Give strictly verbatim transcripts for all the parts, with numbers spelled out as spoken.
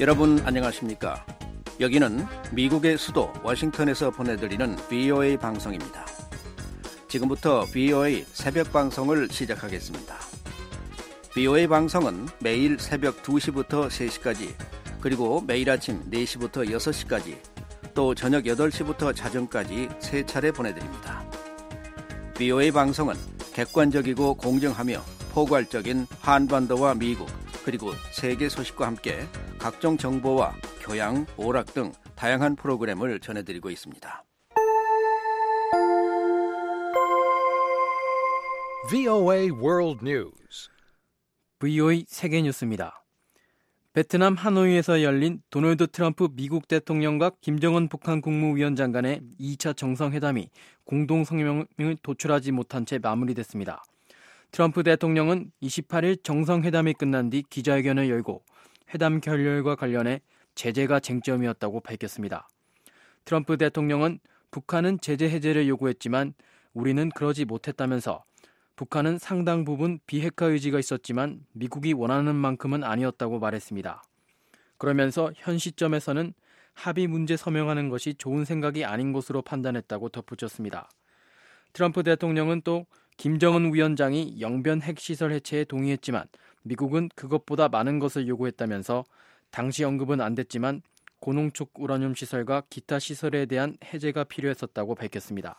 여러분 안녕하십니까? 여기는 미국의 수도 워싱턴에서 보내드리는 브이오에이 방송입니다. 지금부터 브이오에이 새벽 방송을 시작하겠습니다. 브이오에이 방송은 매일 새벽 두 시부터 세 시까지, 그리고 매일 아침 네 시부터 여섯 시까지, 또 저녁 여덟 시부터 자정까지 세 차례 보내드립니다. 브이오에이 방송은 객관적이고 공정하며 포괄적인 한반도와 미국, 그리고 세계 소식과 함께 각종 정보와 교양, 오락 등 다양한 프로그램을 전해드리고 있습니다. 브이오에이 World News. 브이오에이 세계 뉴스입니다. 베트남 하노이에서 열린 도널드 트럼프 미국 대통령과 김정은 북한 국무위원장 간의 이 차 정상회담이 공동 성명을 도출하지 못한 채 마무리됐습니다. 트럼프 대통령은 이십팔 일 정상회담이 끝난 뒤 기자회견을 열고 회담 결렬과 관련해 제재가 쟁점이었다고 밝혔습니다. 트럼프 대통령은 북한은 제재 해제를 요구했지만 우리는 그러지 못했다면서 북한은 상당 부분 비핵화 의지가 있었지만 미국이 원하는 만큼은 아니었다고 말했습니다. 그러면서 현 시점에서는 합의 문제 서명하는 것이 좋은 생각이 아닌 것으로 판단했다고 덧붙였습니다. 트럼프 대통령은 또 김정은 위원장이 영변 핵시설 해체에 동의했지만 미국은 그것보다 많은 것을 요구했다면서 당시 언급은 안 됐지만 고농축 우라늄 시설과 기타 시설에 대한 해제가 필요했었다고 밝혔습니다.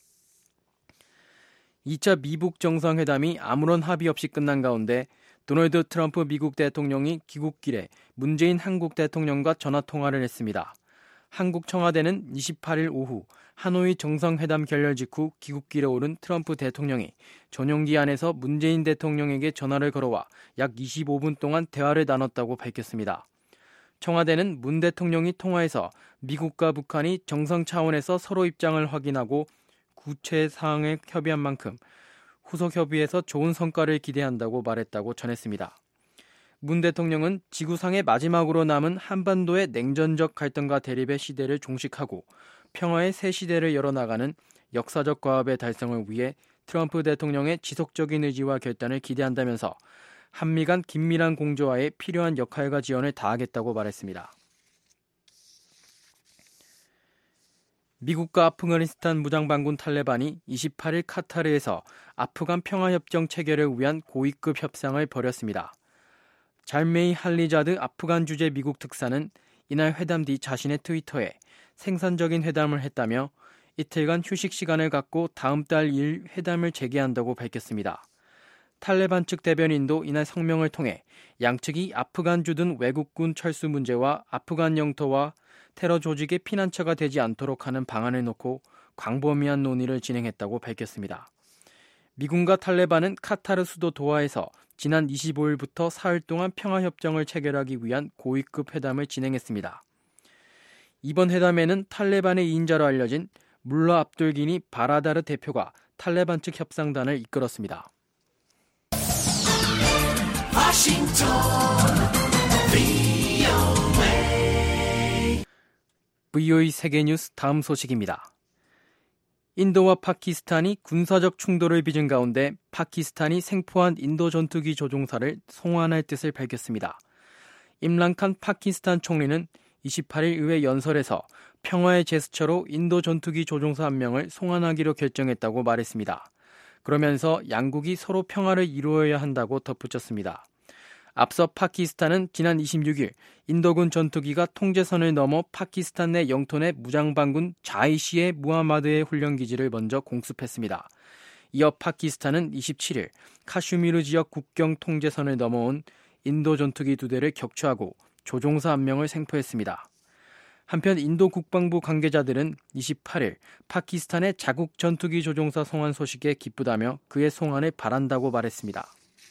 이 차 미북 정상회담이 아무런 합의 없이 끝난 가운데 도널드 트럼프 미국 대통령이 귀국길에 문재인 한국 대통령과 전화통화를 했습니다. 한국 청와대는 이십팔 일 오후 하노이 정상회담 결렬 직후 귀국길에 오른 트럼프 대통령이 전용기 안에서 문재인 대통령에게 전화를 걸어와 약 이십오 분 동안 대화를 나눴다고 밝혔습니다. 청와대는 문 대통령이 통화에서 미국과 북한이 정상 차원에서 서로 입장을 확인하고 구체 사항에 협의한 만큼 후속 협의에서 좋은 성과를 기대한다고 말했다고 전했습니다. 문 대통령은 지구상의 마지막으로 남은 한반도의 냉전적 갈등과 대립의 시대를 종식하고 평화의 새 시대를 열어나가는 역사적 과업의 달성을 위해 트럼프 대통령의 지속적인 의지와 결단을 기대한다면서 한미 간 긴밀한 공조화에 필요한 역할과 지원을 다하겠다고 말했습니다. 미국과 아프가니스탄 무장반군 탈레반이 이십팔 일 카타르에서 아프간 평화협정 체결을 위한 고위급 협상을 벌였습니다. 잘메이 할리자드 아프간 주재 미국 특사는 이날 회담 뒤 자신의 트위터에 생산적인 회담을 했다며 이틀간 휴식 시간을 갖고 다음 달 이 일 회담을 재개한다고 밝혔습니다. 탈레반 측 대변인도 이날 성명을 통해 양측이 아프간 주둔 외국군 철수 문제와 아프간 영토와 테러 조직의 피난처가 되지 않도록 하는 방안을 놓고 광범위한 논의를 진행했다고 밝혔습니다. 미군과 탈레반은 카타르 수도 도하에서 지난 이십오 일부터 사흘 동안 평화협정을 체결하기 위한 고위급 회담을 진행했습니다. 이번 회담에는 탈레반의 이인자로 알려진 물라 압둘기니 바라다르 대표가 탈레반 측 협상단을 이끌었습니다. 워싱턴 브이오에이 브이오에이 세계뉴스 다음 소식입니다. 인도와 파키스탄이 군사적 충돌을 빚은 가운데 파키스탄이 생포한 인도 전투기 조종사를 송환할 뜻을 밝혔습니다. 임란칸 파키스탄 총리는 이십팔 일 의회 연설에서 평화의 제스처로 인도 전투기 조종사 한 명을 송환하기로 결정했다고 말했습니다. 그러면서 양국이 서로 평화를 이루어야 한다고 덧붙였습니다. 앞서 파키스탄은 지난 이십육 일 인도군 전투기가 통제선을 넘어 파키스탄 내 영토 내 무장반군 자이시의 무하마드의 훈련기지를 먼저 공습했습니다. 이어 파키스탄은 이십칠 일 카슈미르 지역 국경 통제선을 넘어온 인도 전투기 두 대를 격추하고 조종사 한 명을 생포했습니다. 한편 인도 국방부 관계자들은 이십팔 일 파키스탄의 자국 전투기 조종사 송환 소식에 기쁘다며 그의 송환을 바란다고 말했습니다.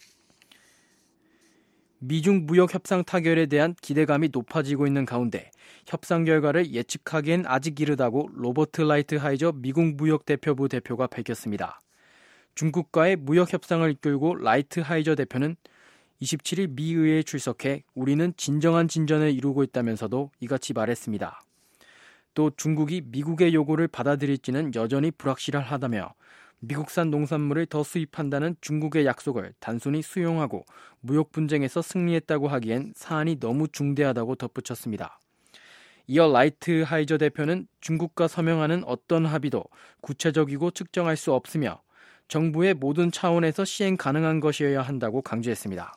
미중 무역 협상 타결에 대한 기대감이 높아지고 있는 가운데 협상 결과를 예측하기엔 아직 이르다고 로버트 라이트 하이저 미국 무역대표부 대표가 밝혔습니다. 중국과의 무역 협상을 이끌고 라이트 하이저 대표는 이십칠 일 미 의회에 출석해 우리는 진정한 진전을 이루고 있다면서도 이같이 말했습니다. 또 중국이 미국의 요구를 받아들일지는 여전히 불확실하다며 미국산 농산물을 더 수입한다는 중국의 약속을 단순히 수용하고 무역 분쟁에서 승리했다고 하기엔 사안이 너무 중대하다고 덧붙였습니다. 이어 라이트 하이저 대표는 중국과 서명하는 어떤 합의도 구체적이고 측정할 수 없으며 정부의 모든 차원에서 시행 가능한 것이어야 한다고 강조했습니다.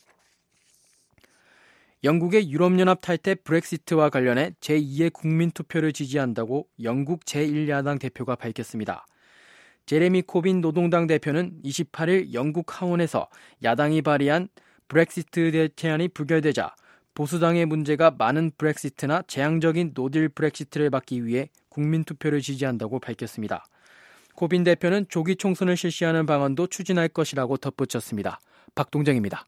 영국의 유럽연합 탈퇴 브렉시트와 관련해 제이의 국민투표를 지지한다고 영국 제일 야당 대표가 밝혔습니다. 제레미 코빈 노동당 대표는 이십팔일 영국 하원에서 야당이 발의한 브렉시트 대체안이 부결되자 보수당의 문제가 많은 브렉시트나 재앙적인 노딜 브렉시트를 막기 위해 국민투표를 지지한다고 밝혔습니다. 코빈 대표는 조기 총선을 실시하는 방안도 추진할 것이라고 덧붙였습니다. 박동정입니다.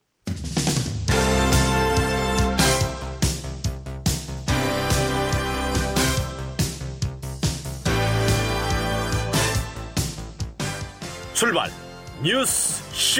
출발 뉴스 쇼.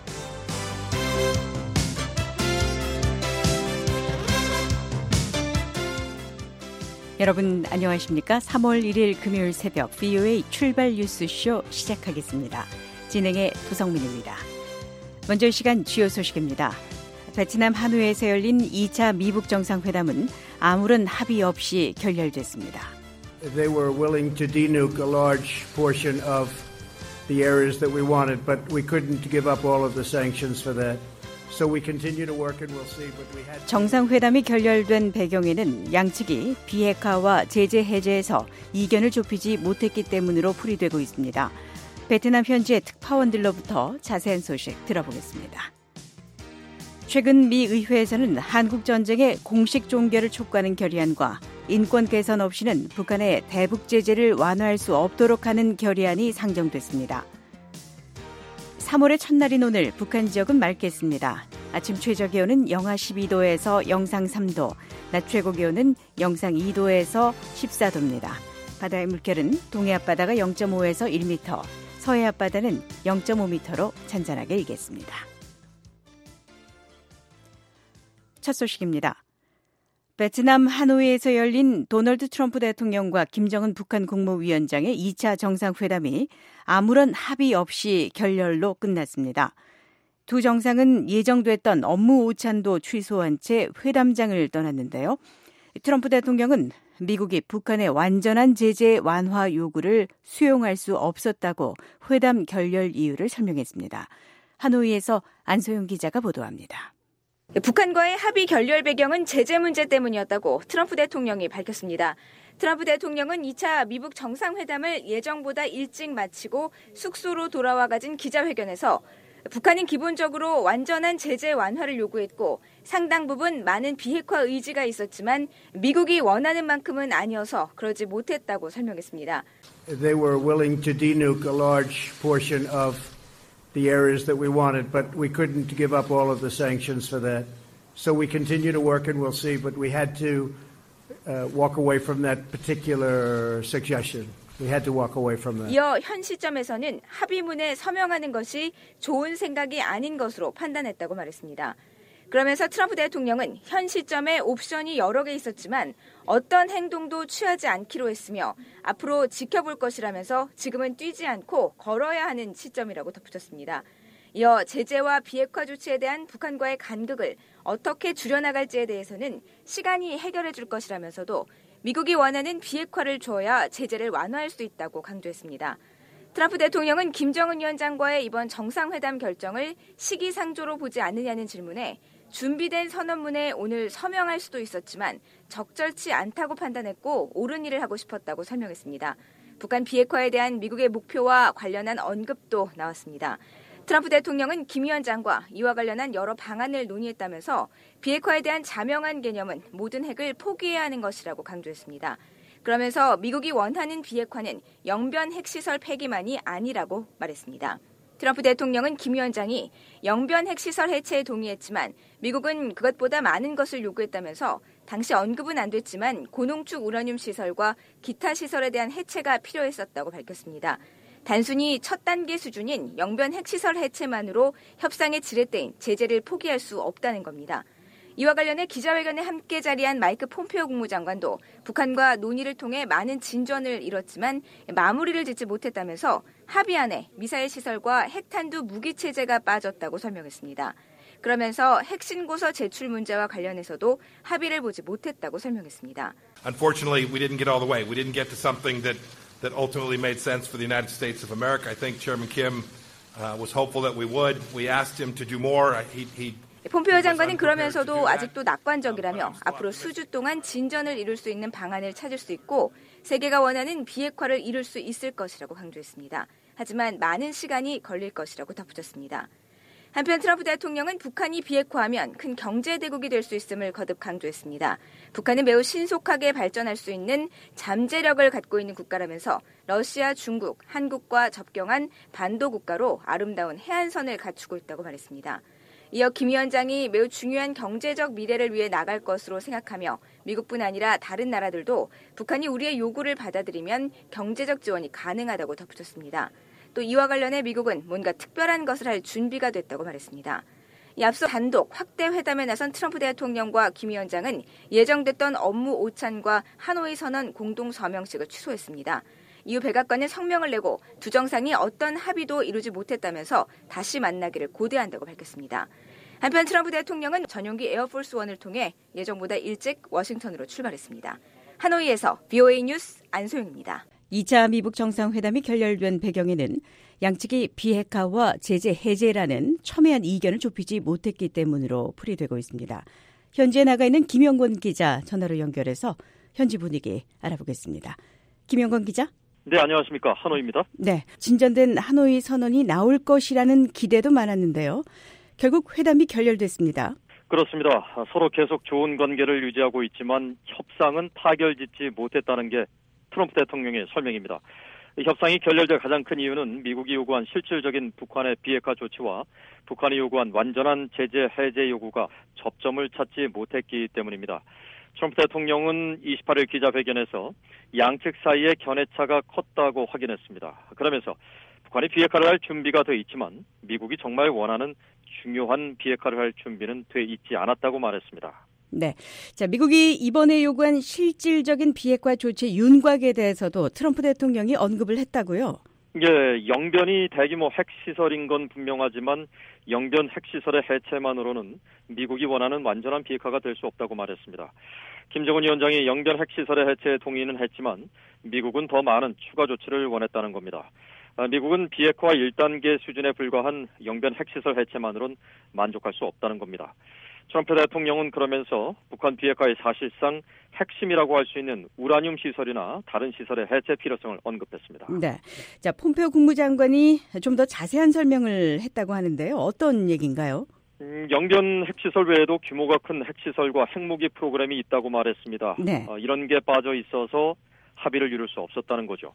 여러분 안녕하십니까? 삼월 일일 금요일 새벽 브이오에이 출발 뉴스 쇼 시작하겠습니다. 진행의 도성민입니다. 먼저 이 시간 주요 소식입니다. 베트남 하노이에서 열린 이 차 미북 정상회담은 아무런 합의 없이 결렬됐습니다. They were willing to denuke a large portion of the areas that we wanted, but we couldn't give up all of the sanctions for that. So we continue to work and we'll see, but we had 정상회담이 결렬된 배경에는 양측이 비핵화와 제재 해제에서 이견을 좁히지 못했기 때문으로 풀이되고 있습니다. 베트남 현지의 특파원들로부터 자세한 소식 들어보겠습니다. 최근 미 의회에서는 한국 전쟁의 공식 종결을 촉구하는 결의안과 인권 개선 없이는 북한의 대북 제재를 완화할 수 없도록 하는 결의안이 상정됐습니다. 삼월의 첫날인 오늘 북한 지역은 맑겠습니다. 아침 최저 기온은 영하 십이도에서 영상 삼도, 낮 최고 기온은 영상 이도에서 십사도입니다. 바다의 물결은 동해 앞바다가 영점오에서 일 미터, 서해 앞바다는 영점오 미터로 잔잔하게 일겠습니다. 첫 소식입니다. 베트남 하노이에서 열린 도널드 트럼프 대통령과 김정은 북한 국무위원장의 이 차 정상회담이 아무런 합의 없이 결렬로 끝났습니다. 두 정상은 예정됐던 업무 오찬도 취소한 채 회담장을 떠났는데요. 트럼프 대통령은 미국이 북한의 완전한 제재 완화 요구를 수용할 수 없었다고 회담 결렬 이유를 설명했습니다. 하노이에서 안소영 기자가 보도합니다. 북한과의 합의 결렬 배경은 제재 문제 때문이었다고 트럼프 대통령이 밝혔습니다. 트럼프 대통령은 이 차 미북 정상회담을 예정보다 일찍 마치고 숙소로 돌아와 가진 기자회견에서 북한은 기본적으로 완전한 제재 완화를 요구했고 상당 부분 많은 비핵화 의지가 있었지만 미국이 원하는 만큼은 아니어서 그러지 못했다고 설명했습니다. They were willing to denuke a large portion of the areas that we wanted, but we couldn't give up all of the sanctions for that. So we continue to work and we'll see, but we had to uh, walk away from that particular suggestion. We had to walk away from that. 이어 현 시점에서는 합의문에 서명하는 것이 좋은 생각이 아닌 것으로 판단했다고 말했습니다. 그러면서 트럼프 대통령은 현 시점에 옵션이 여러 개 있었지만 어떤 행동도 취하지 않기로 했으며 앞으로 지켜볼 것이라면서 지금은 뛰지 않고 걸어야 하는 시점이라고 덧붙였습니다. 이어 제재와 비핵화 조치에 대한 북한과의 간극을 어떻게 줄여나갈지에 대해서는 시간이 해결해 줄 것이라면서도 미국이 원하는 비핵화를 줘야 제재를 완화할 수 있다고 강조했습니다. 트럼프 대통령은 김정은 위원장과의 이번 정상회담 결정을 시기상조로 보지 않느냐는 질문에 준비된 선언문에 오늘 서명할 수도 있었지만 적절치 않다고 판단했고 옳은 일을 하고 싶었다고 설명했습니다. 북한 비핵화에 대한 미국의 목표와 관련한 언급도 나왔습니다. 트럼프 대통령은 김 위원장과 이와 관련한 여러 방안을 논의했다면서 비핵화에 대한 자명한 개념은 모든 핵을 포기해야 하는 것이라고 강조했습니다. 그러면서 미국이 원하는 비핵화는 영변 핵시설 폐기만이 아니라고 말했습니다. 트럼프 대통령은 김 위원장이 영변 핵시설 해체에 동의했지만 미국은 그것보다 많은 것을 요구했다면서 당시 언급은 안 됐지만 고농축 우라늄 시설과 기타 시설에 대한 해체가 필요했었다고 밝혔습니다. 단순히 첫 단계 수준인 영변 핵시설 해체만으로 협상의 지렛대인 제재를 포기할 수 없다는 겁니다. 이와 관련해 기자회견에 함께 자리한 마이크 폼페오 국무장관도 북한과 논의를 통해 많은 진전을 이뤘지만 마무리를 짓지 못했다면서 합의안에 미사일 시설과 핵탄두 무기 체제가 빠졌다고 설명했습니다. 그러면서 핵신고서 제출 문제와 관련해서도 합의를 보지 못했다고 설명했습니다. Unfortunately, we didn't get all the way. We didn't get to something that that ultimately made sense for the United States of America. I think Chairman Kim uh, was hopeful that we would. We asked him to do more. He he 폼페오 장관은 그러면서도 아직도 낙관적이라며 앞으로 수주 동안 진전을 이룰 수 있는 방안을 찾을 수 있고 세계가 원하는 비핵화를 이룰 수 있을 것이라고 강조했습니다. 하지만 많은 시간이 걸릴 것이라고 덧붙였습니다. 한편 트럼프 대통령은 북한이 비핵화하면 큰 경제 대국이 될 수 있음을 거듭 강조했습니다. 북한은 매우 신속하게 발전할 수 있는 잠재력을 갖고 있는 국가라면서 러시아, 중국, 한국과 접경한 반도 국가로 아름다운 해안선을 갖추고 있다고 말했습니다. 이어 김 위원장이 매우 중요한 경제적 미래를 위해 나갈 것으로 생각하며 미국뿐 아니라 다른 나라들도 북한이 우리의 요구를 받아들이면 경제적 지원이 가능하다고 덧붙였습니다. 또 이와 관련해 미국은 뭔가 특별한 것을 할 준비가 됐다고 말했습니다. 이 앞서 단독 확대 회담에 나선 트럼프 대통령과 김 위원장은 예정됐던 업무 오찬과 하노이 선언 공동 서명식을 취소했습니다. 이후 백악관은 성명을 내고 두 정상이 어떤 합의도 이루지 못했다면서 다시 만나기를 고대한다고 밝혔습니다. 한편 트럼프 대통령은 전용기 에어포스원을 통해 예정보다 일찍 워싱턴으로 출발했습니다. 하노이에서 브이오에이 뉴스 안소영입니다. 이 차 미북 정상회담이 결렬된 배경에는 양측이 비핵화와 제재 해제라는 첨예한 이견을 좁히지 못했기 때문으로 풀이되고 있습니다. 현지에 나가 있는 김영권 기자 전화로 연결해서 현지 분위기 알아보겠습니다. 김영권 기자. 네, 안녕하십니까. 하노이입니다. 네, 진전된 하노이 선언이 나올 것이라는 기대도 많았는데요. 결국 회담이 결렬됐습니다. 그렇습니다. 서로 계속 좋은 관계를 유지하고 있지만 협상은 타결짓지 못했다는 게 트럼프 대통령의 설명입니다. 협상이 결렬될 가장 큰 이유는 미국이 요구한 실질적인 북한의 비핵화 조치와 북한이 요구한 완전한 제재 해제 요구가 접점을 찾지 못했기 때문입니다. 트럼프 대통령은 이십팔 일 기자회견에서 양측 사이의 견해차가 컸다고 확인했습니다. 그러면서 북한이 비핵화를 할 준비가 돼 있지만 미국이 정말 원하는 중요한 비핵화를 할 준비는 돼 있지 않았다고 말했습니다. 네, 자 미국이 이번에 요구한 실질적인 비핵화 조치 윤곽에 대해서도 트럼프 대통령이 언급을 했다고요? 예, 영변이 대규모 핵시설인 건 분명하지만 영변 핵시설의 해체만으로는 미국이 원하는 완전한 비핵화가 될 수 없다고 말했습니다. 김정은 위원장이 영변 핵시설의 해체에 동의는 했지만 미국은 더 많은 추가 조치를 원했다는 겁니다. 미국은 비핵화 일 단계 수준에 불과한 영변 핵시설 해체만으로는 만족할 수 없다는 겁니다. 트럼프 대통령은 그러면서 북한 비핵화의 사실상 핵심이라고 할 수 있는 우라늄 시설이나 다른 시설의 해체 필요성을 언급했습니다. 네, 자 폼페오 국무장관이 좀 더 자세한 설명을 했다고 하는데요. 어떤 얘기인가요? 음, 영변 핵시설 외에도 규모가 큰 핵시설과 핵무기 프로그램이 있다고 말했습니다. 네. 어, 이런 게 빠져 있어서 합의를 이룰 수 없었다는 거죠.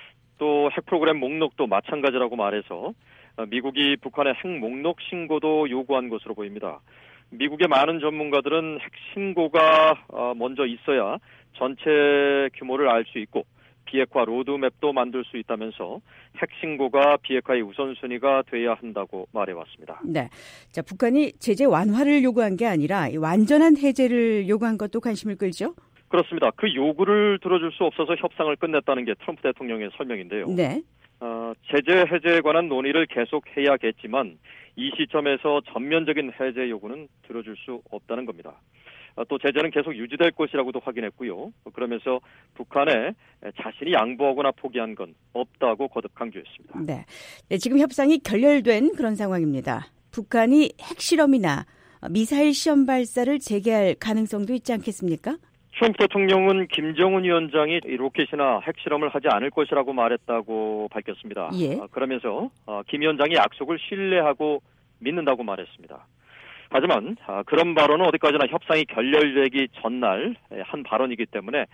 또 핵 프로그램 목록도 마찬가지라고 말해서 어, 미국이 북한의 핵 목록 신고도 요구한 것으로 보입니다. 미국의 많은 전문가들은 핵 신고가 먼저 있어야 전체 규모를 알 수 있고 비핵화 로드맵도 만들 수 있다면서 핵 신고가 비핵화의 우선순위가 돼야 한다고 말해왔습니다. 네, 자 북한이 제재 완화를 요구한 게 아니라 완전한 해제를 요구한 것도 관심을 끌죠? 그렇습니다. 그 요구를 들어줄 수 없어서 협상을 끝냈다는 게 트럼프 대통령의 설명인데요. 네. 어, 제재 해제에 관한 논의를 계속해야겠지만 이 시점에서 전면적인 해제 요구는 들어줄 수 없다는 겁니다. 어, 또 제재는 계속 유지될 것이라고도 확인했고요. 그러면서 북한에 자신이 양보하거나 포기한 건 없다고 거듭 강조했습니다. 네. 네, 지금 협상이 결렬된 그런 상황입니다. 북한이 핵실험이나 미사일 시험 발사를 재개할 가능성도 있지 않겠습니까? 트럼프 대통령은 김정은 위원장이 로켓이나 핵실험을 하지 않을 것이라고 말했다고 밝혔습니다. 예. 그러면서 김 위원장의 약속을 신뢰하고 믿는다고 말했습니다. 하지만 그런 발언은 어디까지나 협상이 결렬되기 전날 한 발언이기 때문에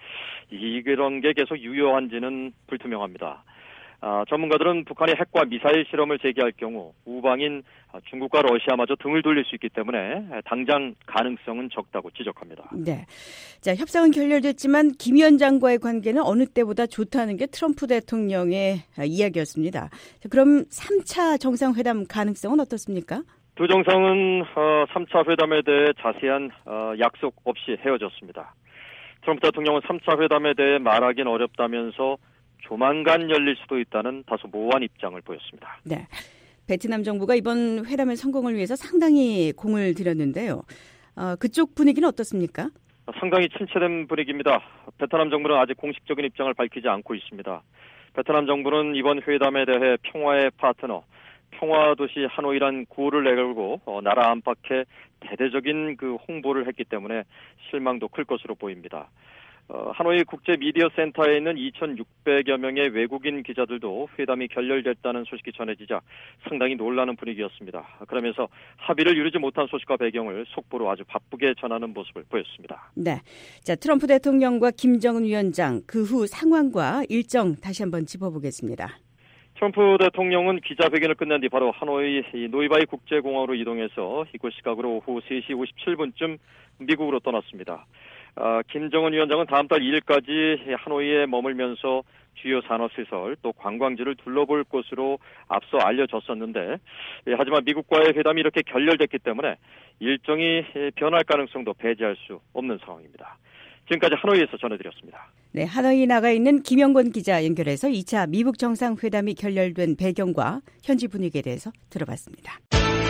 이런 게 계속 유효한지는 불투명합니다. 아, 전문가들은 북한이 핵과 미사일 실험을 재개할 경우 우방인 중국과 러시아마저 등을 돌릴 수 있기 때문에 당장 가능성은 적다고 지적합니다. 네, 자 협상은 결렬됐지만 김 위원장과의 관계는 어느 때보다 좋다는 게 트럼프 대통령의 이야기였습니다. 자, 그럼 삼 차 정상회담 가능성은 어떻습니까? 두 정상은 어, 삼 차 회담에 대해 자세한 어, 약속 없이 헤어졌습니다. 트럼프 대통령은 삼 차 회담에 대해 말하긴 어렵다면서 조만간 열릴 수도 있다는 다소 모호한 입장을 보였습니다. 네, 베트남 정부가 이번 회담의 성공을 위해서 상당히 공을 들였는데요. 어, 그쪽 분위기는 어떻습니까? 상당히 침체된 분위기입니다. 베트남 정부는 아직 공식적인 입장을 밝히지 않고 있습니다. 베트남 정부는 이번 회담에 대해 평화의 파트너, 평화도시 하노이란 구호를 내걸고 어, 나라 안팎에 대대적인 그 홍보를 했기 때문에 실망도 클 것으로 보입니다. 어, 하노이 국제미디어센터에 있는 이천육백여 명의 외국인 기자들도 회담이 결렬됐다는 소식이 전해지자 상당히 놀라는 분위기였습니다. 그러면서 합의를 이루지 못한 소식과 배경을 속보로 아주 바쁘게 전하는 모습을 보였습니다. 네, 자 트럼프 대통령과 김정은 위원장 그 후 상황과 일정 다시 한번 짚어보겠습니다. 트럼프 대통령은 기자회견을 끝낸 뒤 바로 하노이 노이바이 국제공항으로 이동해서 이곳 시각으로 오후 세 시 오십칠 분쯤 미국으로 떠났습니다. 아, 김정은 위원장은 다음 달 이 일까지 하노이에 머물면서 주요 산업시설 또 관광지를 둘러볼 것으로 앞서 알려졌었는데 예, 하지만 미국과의 회담이 이렇게 결렬됐기 때문에 일정이 변할 가능성도 배제할 수 없는 상황입니다. 지금까지 하노이에서 전해드렸습니다. 네, 하노이 나가 있는 김영권 기자 연결해서 이 차 미북 정상회담이 결렬된 배경과 현지 분위기에 대해서 들어봤습니다.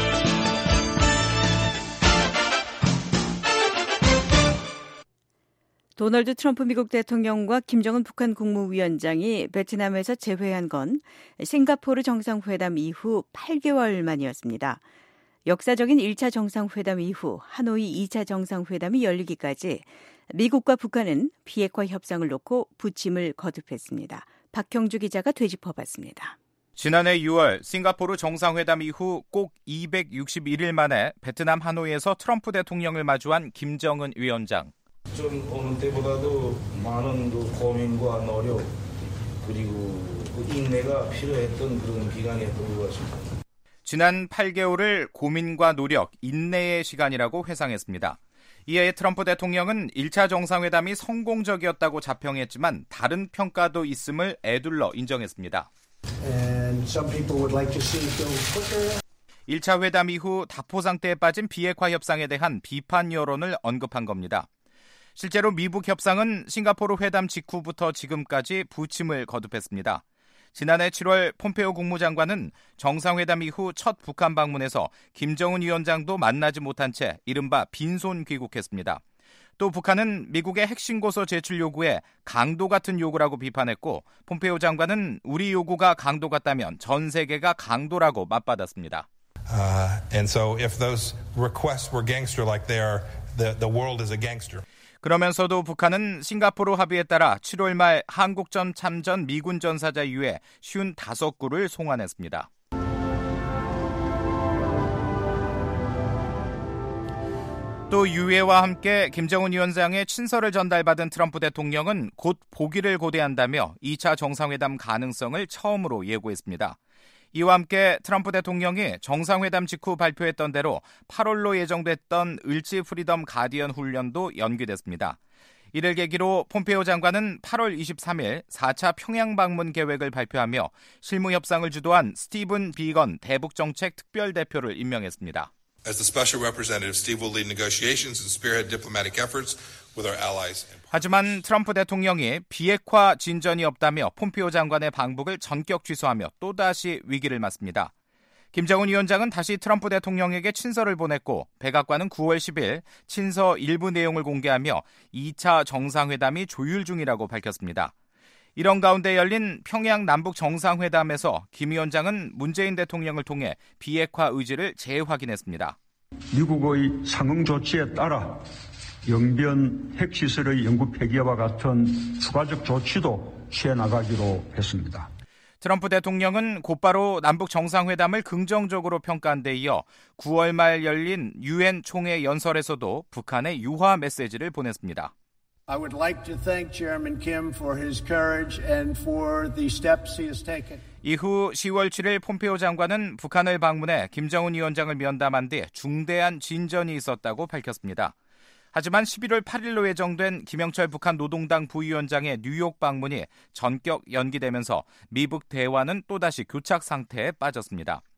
도널드 트럼프 미국 대통령과 김정은 북한 국무위원장이 베트남에서 재회한 건 싱가포르 정상회담 이후 팔 개월 만이었습니다. 역사적인 일 차 정상회담 이후 하노이 이 차 정상회담이 열리기까지 미국과 북한은 비핵화 협상을 놓고 부침을 거듭했습니다. 박형주 기자가 되짚어봤습니다. 지난해 유월 싱가포르 정상회담 이후 꼭 이백육십일 일 만에 베트남 하노이에서 트럼프 대통령을 마주한 김정은 위원장. 좀 어느 때보다도 많은 그 고민과 노력 그리고 그 인내가 필요했던 그런 기간이었던 것 같습니다. 지난 팔 개월을 고민과 노력, 인내의 시간이라고 회상했습니다. 이에 트럼프 대통령은 일 차 정상회담이 성공적이었다고 자평했지만 다른 평가도 있음을 애둘러 인정했습니다. And some people would like to see it go quicker. 일 차 회담 이후 다포 상태에 빠진 비핵화 협상에 대한 비판 여론을 언급한 겁니다. 실제로 미북 협상은 싱가포르 회담 직후부터 지금까지 부침을 거듭했습니다. 지난해 칠월 폼페오 국무장관은 정상회담 이후 첫 북한 방문에서 김정은 위원장도 만나지 못한 채 이른바 빈손 귀국했습니다. 또 북한은 미국의 핵심 고서 제출 요구에 강도 같은 요구라고 비판했고 폼페오 장관은 우리 요구가 강도 같다면 전 세계가 강도라고 맞받았습니다. Uh, and so if those requests were gangster like they are, the, the world is a gangster. 그러면서도 북한은 싱가포르 합의에 따라 칠월 말 한국전 참전 미군 전사자 이외 오십오 구를 송환했습니다. 또 유해와 함께 김정은 위원장의 친서를 전달받은 트럼프 대통령은 곧 보기를 고대한다며 이 차 정상회담 가능성을 처음으로 예고했습니다. 이와 함께 트럼프 대통령이 정상회담 직후 발표했던 대로 팔월로 예정됐던 을지 프리덤 가디언 훈련도 연기됐습니다. 이를 계기로 폼페오 장관은 팔월 이십삼일 사 차 평양 방문 계획을 발표하며 실무 협상을 주도한 스티븐 비건 대북정책 특별대표를 임명했습니다. As the special representative, Steve will lead negotiations and spearhead diplomatic efforts with our allies. 하지만 트럼프 대통령이 비핵화 진전이 없다며 폼페오 장관의 방북을 전격 취소하며 또다시 위기를 맞습니다. 김정은 위원장은 다시 트럼프 대통령에게 친서를 보냈고 백악관은 구월 십일 친서 일부 내용을 공개하며 이 차 정상회담이 조율 중이라고 밝혔습니다. 이런 가운데 열린 평양 남북 정상회담에서 김 위원장은 문재인 대통령을 통해 비핵화 의지를 재확인했습니다. 미국의 상응 조치에 따라 영변 핵시설의 영구 폐기와 같은 추가적 조치도 취해나가기로 했습니다. 트럼프 대통령은 곧바로 남북 정상회담을 긍정적으로 평가한 데 이어 구월 말 열린 유엔 총회 연설에서도 북한의 유화 메시지를 보냈습니다. I would like to thank Chairman Kim for his courage and for the steps he has taken. 이후 시월 칠일 폼페오 장관은 북한을 방문해 김정은 위원장을 면담한 뒤 중대한 진전이 있었다고 밝혔습니다. 하지만 십일월 팔일로 예정된 김영철 북한 노동당 부위원장의 뉴욕 방문이 전격 연기되면서 미북 대화는 또다시 교착 상태에 빠졌습니다.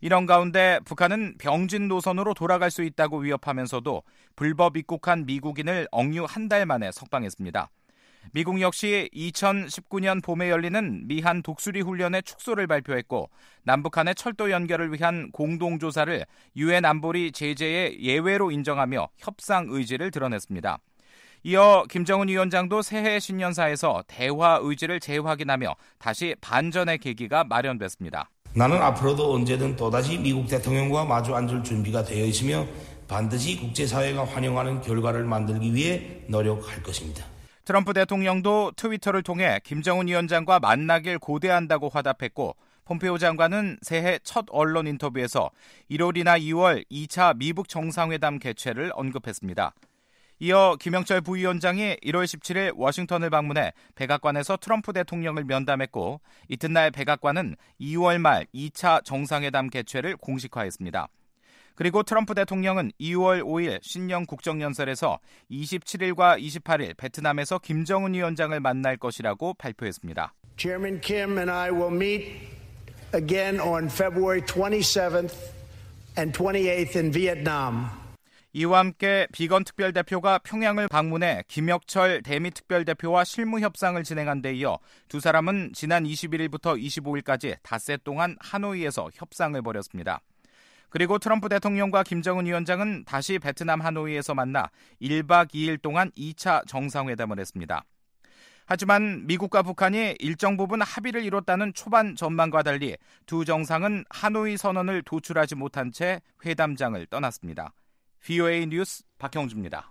이런 가운데 북한은 병진 노선으로 돌아갈 수 있다고 위협하면서도 불법 입국한 미국인을 억류 한 달 만에 석방했습니다. 미국 역시 이천십구 년 봄에 열리는 미한 독수리 훈련의 축소를 발표했고 남북한의 철도 연결을 위한 공동조사를 유엔 안보리 제재의 예외로 인정하며 협상 의지를 드러냈습니다. 이어 김정은 위원장도 새해 신년사에서 대화 의지를 재확인하며 다시 반전의 계기가 마련됐습니다. 나는 앞으로도 언제든 또다시 미국 대통령과 마주 앉을 준비가 되어 있으며 반드시 국제사회가 환영하는 결과를 만들기 위해 노력할 것입니다. 트럼프 대통령도 트위터를 통해 김정은 위원장과 만나길 고대한다고 화답했고 폼페오 장관은 새해 첫 언론 인터뷰에서 일월이나 이월 이 차 미북 정상회담 개최를 언급했습니다. 이어 김영철 부위원장이 일월 십칠일 워싱턴을 방문해 백악관에서 트럼프 대통령을 면담했고 이튿날 백악관은 이월 말 이 차 정상회담 개최를 공식화했습니다. 그리고 트럼프 대통령은 이월 오일 신년 국정연설에서 이십칠일과 이십팔일 베트남에서 김정은 위원장을 만날 것이라고 발표했습니다. Chairman Kim and I will meet again on February twenty-seventh and twenty-eighth in Vietnam. 이와 함께 비건 특별대표가 평양을 방문해 김혁철 대미 특별대표와 실무 협상을 진행한 데 이어 두 사람은 지난 이십일일부터 이십오일까지 닷새 동안 하노이에서 협상을 벌였습니다. 그리고 트럼프 대통령과 김정은 위원장은 다시 베트남 하노이에서 만나 일박 이일 동안 이 차 정상회담을 했습니다. 하지만 미국과 북한이 일정 부분 합의를 이뤘다는 초반 전망과 달리 두 정상은 하노이 선언을 도출하지 못한 채 회담장을 떠났습니다. 브이오에이 뉴스 박형주입니다.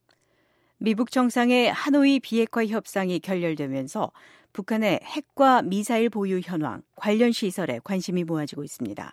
미북 정상의 하노이 비핵화 협상이 결렬되면서 북한의 핵과 미사일 보유 현황, 관련 시설에 관심이 모아지고 있습니다.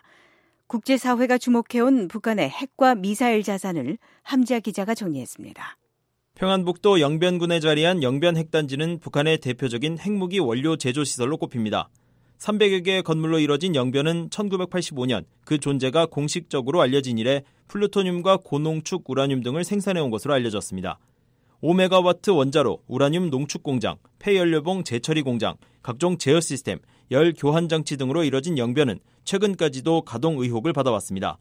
국제사회가 주목해온 북한의 핵과 미사일 자산을 함지아 기자가 정리했습니다. 평안북도 영변군에 자리한 영변 핵단지는 북한의 대표적인 핵무기 원료 제조시설로 꼽힙니다. 삼백여 개의 건물로 이뤄진 영변은 천구백팔십오 년 그 존재가 공식적으로 알려진 이래 플루토늄과 고농축 우라늄 등을 생산해온 것으로 알려졌습니다. 오 메가와트 원자로, 우라늄 농축 공장, 폐연료봉 재처리 공장, 각종 제어 시스템, 열 교환 장치 등으로 이뤄진 영변은 최근까지도 가동 의혹을 받아왔습니다.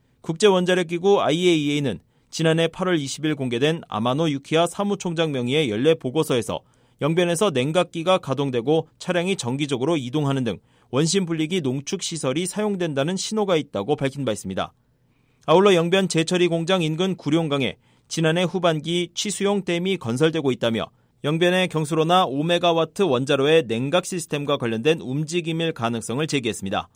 국제원자력기구 아이에이이에이는 지난해 팔월 이십일 공개된 아마노 유키야 사무총장 명의의 연례 보고서에서 영변에서 냉각기가 가동되고 차량이 정기적으로 이동하는 등 원심 분리기 농축 시설이 사용된다는 신호가 있다고 밝힌 바 있습니다. 아울러 영변 재처리 공장 인근 구룡강에 지난해 후반기 취수용 댐이 건설되고 있다며 영변의 경수로나 오 메가와트 원자로의 냉각 시스템과 관련된 움직임일 가능성을 제기했습니다.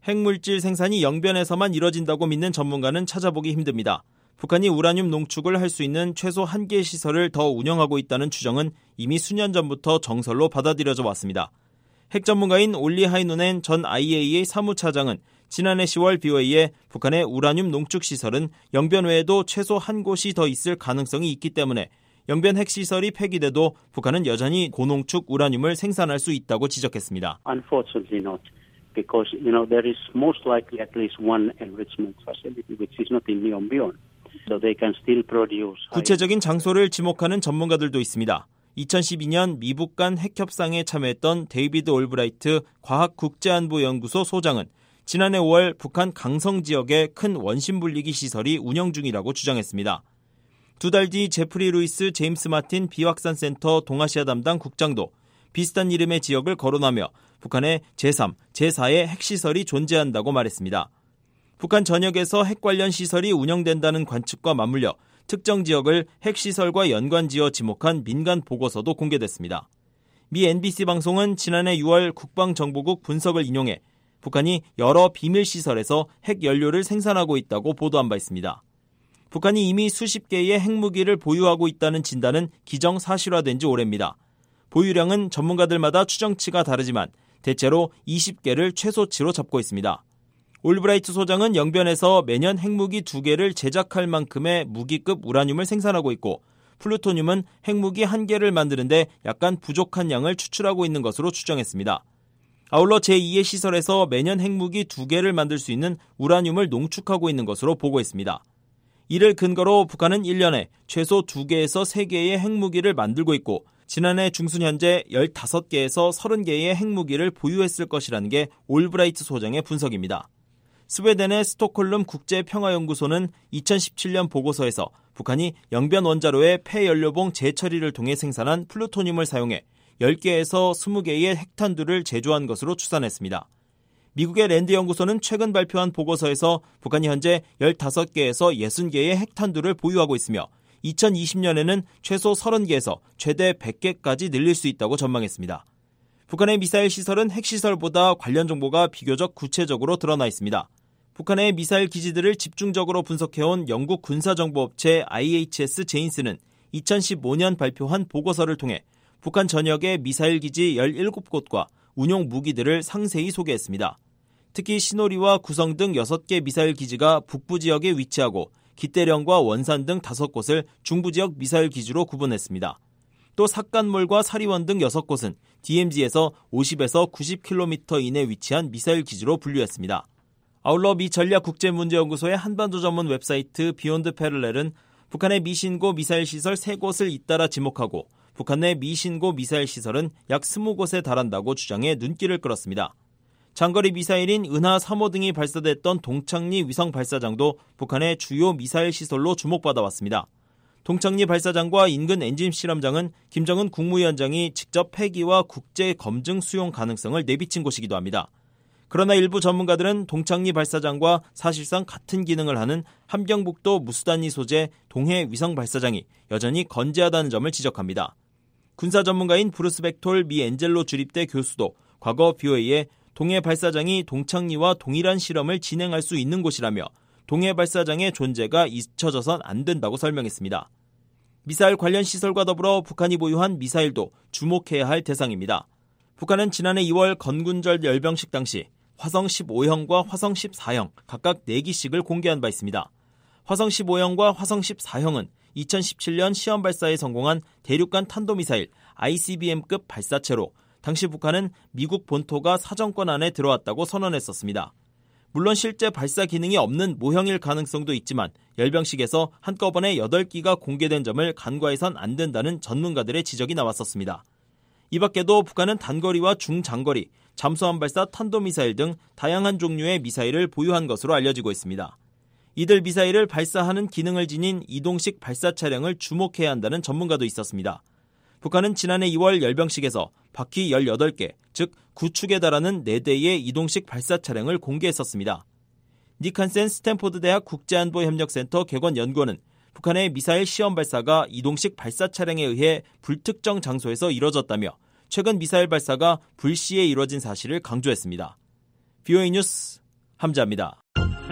핵물질 생산이 영변에서만 이뤄진다고 믿는 전문가는 찾아보기 힘듭니다. 북한이 우라늄 농축을 할 수 있는 최소 한 개의 시설을 더 운영하고 있다는 추정은 이미 수년 전부터 정설로 받아들여져 왔습니다. 핵 전문가인 올리 하이누넨 전 아이에이이에이 사무차장은 지난해 시월 브이오에이에 북한의 우라늄 농축 시설은 영변 외에도 최소 한 곳이 더 있을 가능성이 있기 때문에 영변 핵시설이 폐기돼도 북한은 여전히 고농축 우라늄을 생산할 수 있다고 지적했습니다. Unfortunately not, because you know there is most likely at least one enrichment facility which is not in Yongbyon. So they can still produce. 구체적인 장소를 지목하는 전문가들도 있습니다. 이천십이 년 미북 간 핵협상에 참여했던 데이비드 올브라이트 과학국제안보연구소 소장은 지난해 오월 북한 강성 지역에 큰 원심 분리기 시설이 운영 중이라고 주장했습니다. 두 달 뒤 제프리 루이스 제임스 마틴 비확산센터 동아시아 담당 국장도 비슷한 이름의 지역을 거론하며 북한의 제삼, 제사의 핵시설이 존재한다고 말했습니다. 북한 전역에서 핵 관련 시설이 운영된다는 관측과 맞물려 특정 지역을 핵시설과 연관지어 지목한 민간 보고서도 공개됐습니다. 미 엔비씨 방송은 지난해 유월 국방정보국 분석을 인용해 북한이 여러 비밀시설에서 핵연료를 생산하고 있다고 보도한 바 있습니다. 북한이 이미 수십 개의 핵무기를 보유하고 있다는 진단은 기정사실화된 지 오래입니다. 보유량은 전문가들마다 추정치가 다르지만 대체로 이십 개를 최소치로 잡고 있습니다. 올브라이트 소장은 영변에서 매년 핵무기 두 개를 제작할 만큼의 무기급 우라늄을 생산하고 있고 플루토늄은 핵무기 한 개를 만드는데 약간 부족한 양을 추출하고 있는 것으로 추정했습니다. 아울러 제이의 시설에서 매년 핵무기 두 개를 만들 수 있는 우라늄을 농축하고 있는 것으로 보고했습니다. 이를 근거로 북한은 일 년에 최소 두 개에서 세 개의 핵무기를 만들고 있고 지난해 중순 현재 열다섯 개에서 서른 개의 핵무기를 보유했을 것이라는 게 올브라이트 소장의 분석입니다. 스웨덴의 스톡홀름 국제평화연구소는 이천십칠 년 보고서에서 북한이 영변 원자로의 폐연료봉 재처리를 통해 생산한 플루토늄을 사용해 열 개에서 스무 개의 핵탄두를 제조한 것으로 추산했습니다. 미국의 랜드 연구소는 최근 발표한 보고서에서 북한이 현재 열다섯 개에서 육십 개의 핵탄두를 보유하고 있으며 이천이십 년에는 최소 서른 개에서 최대 백 개까지 늘릴 수 있다고 전망했습니다. 북한의 미사일 시설은 핵시설보다 관련 정보가 비교적 구체적으로 드러나 있습니다. 북한의 미사일 기지들을 집중적으로 분석해온 영국 군사정보업체 아이에이치에스 제인스는 이천십오 년 발표한 보고서를 통해 북한 전역의 미사일 기지 열일곱 곳과 운용 무기들을 상세히 소개했습니다. 특히 시노리와 구성 등 여섯 개 미사일 기지가 북부 지역에 위치하고 기대령과 원산 등 다섯 곳을 중부 지역 미사일 기지로 구분했습니다. 또 삭간몰과 사리원 등 여섯 곳은 디엠지에서 오십에서 구십 킬로미터 이내 위치한 미사일 기지로 분류했습니다. 아울러 미 전략국제문제연구소의 한반도 전문 웹사이트 비욘드 패럴렐은 북한의 미신고 미사일 시설 세 곳을 잇따라 지목하고 북한 내 미신고 미사일 시설은 약 스무 곳에 달한다고 주장해 눈길을 끌었습니다. 장거리 미사일인 은하 삼 호 등이 발사됐던 동창리 위성 발사장도 북한의 주요 미사일 시설로 주목받아 왔습니다. 동창리 발사장과 인근 엔진 실험장은 김정은 국무위원장이 직접 폐기와 국제 검증 수용 가능성을 내비친 곳이기도 합니다. 그러나 일부 전문가들은 동창리 발사장과 사실상 같은 기능을 하는 함경북도 무수단위 소재 동해 위성 발사장이 여전히 건재하다는 점을 지적합니다. 군사 전문가인 브루스 벡톨 미 엔젤로 주립대 교수도 과거 비오에이에 동해 발사장이 동창리와 동일한 실험을 진행할 수 있는 곳이라며 동해 발사장의 존재가 잊혀져선 안 된다고 설명했습니다. 미사일 관련 시설과 더불어 북한이 보유한 미사일도 주목해야 할 대상입니다. 북한은 지난해 이월 건군절 열병식 당시 화성 십오 형과 화성 십사 형 각각 네 기씩을 공개한 바 있습니다. 화성 십오 형과 화성 십사 형은 이천십칠 년 시험 발사에 성공한 대륙간 탄도미사일 아이씨비엠급 발사체로 당시 북한은 미국 본토가 사정권 안에 들어왔다고 선언했었습니다. 물론 실제 발사 기능이 없는 모형일 가능성도 있지만 열병식에서 한꺼번에 여덟 기가 공개된 점을 간과해선 안 된다는 전문가들의 지적이 나왔었습니다. 이 밖에도 북한은 단거리와 중장거리, 잠수함 발사 탄도미사일 등 다양한 종류의 미사일을 보유한 것으로 알려지고 있습니다. 이들 미사일을 발사하는 기능을 지닌 이동식 발사 차량을 주목해야 한다는 전문가도 있었습니다. 북한은 지난해 이월 열병식에서 바퀴 열여덟 개, 즉 구축에 달하는 네 대의 이동식 발사 차량을 공개했었습니다. 닉 한센 스탠포드 대학 국제안보협력센터 객원연구원은 북한의 미사일 시험 발사가 이동식 발사 차량에 의해 불특정 장소에서 이뤄졌다며 최근 미사일 발사가 불시에 이뤄진 사실을 강조했습니다. 비오에이 뉴스 함자입니다.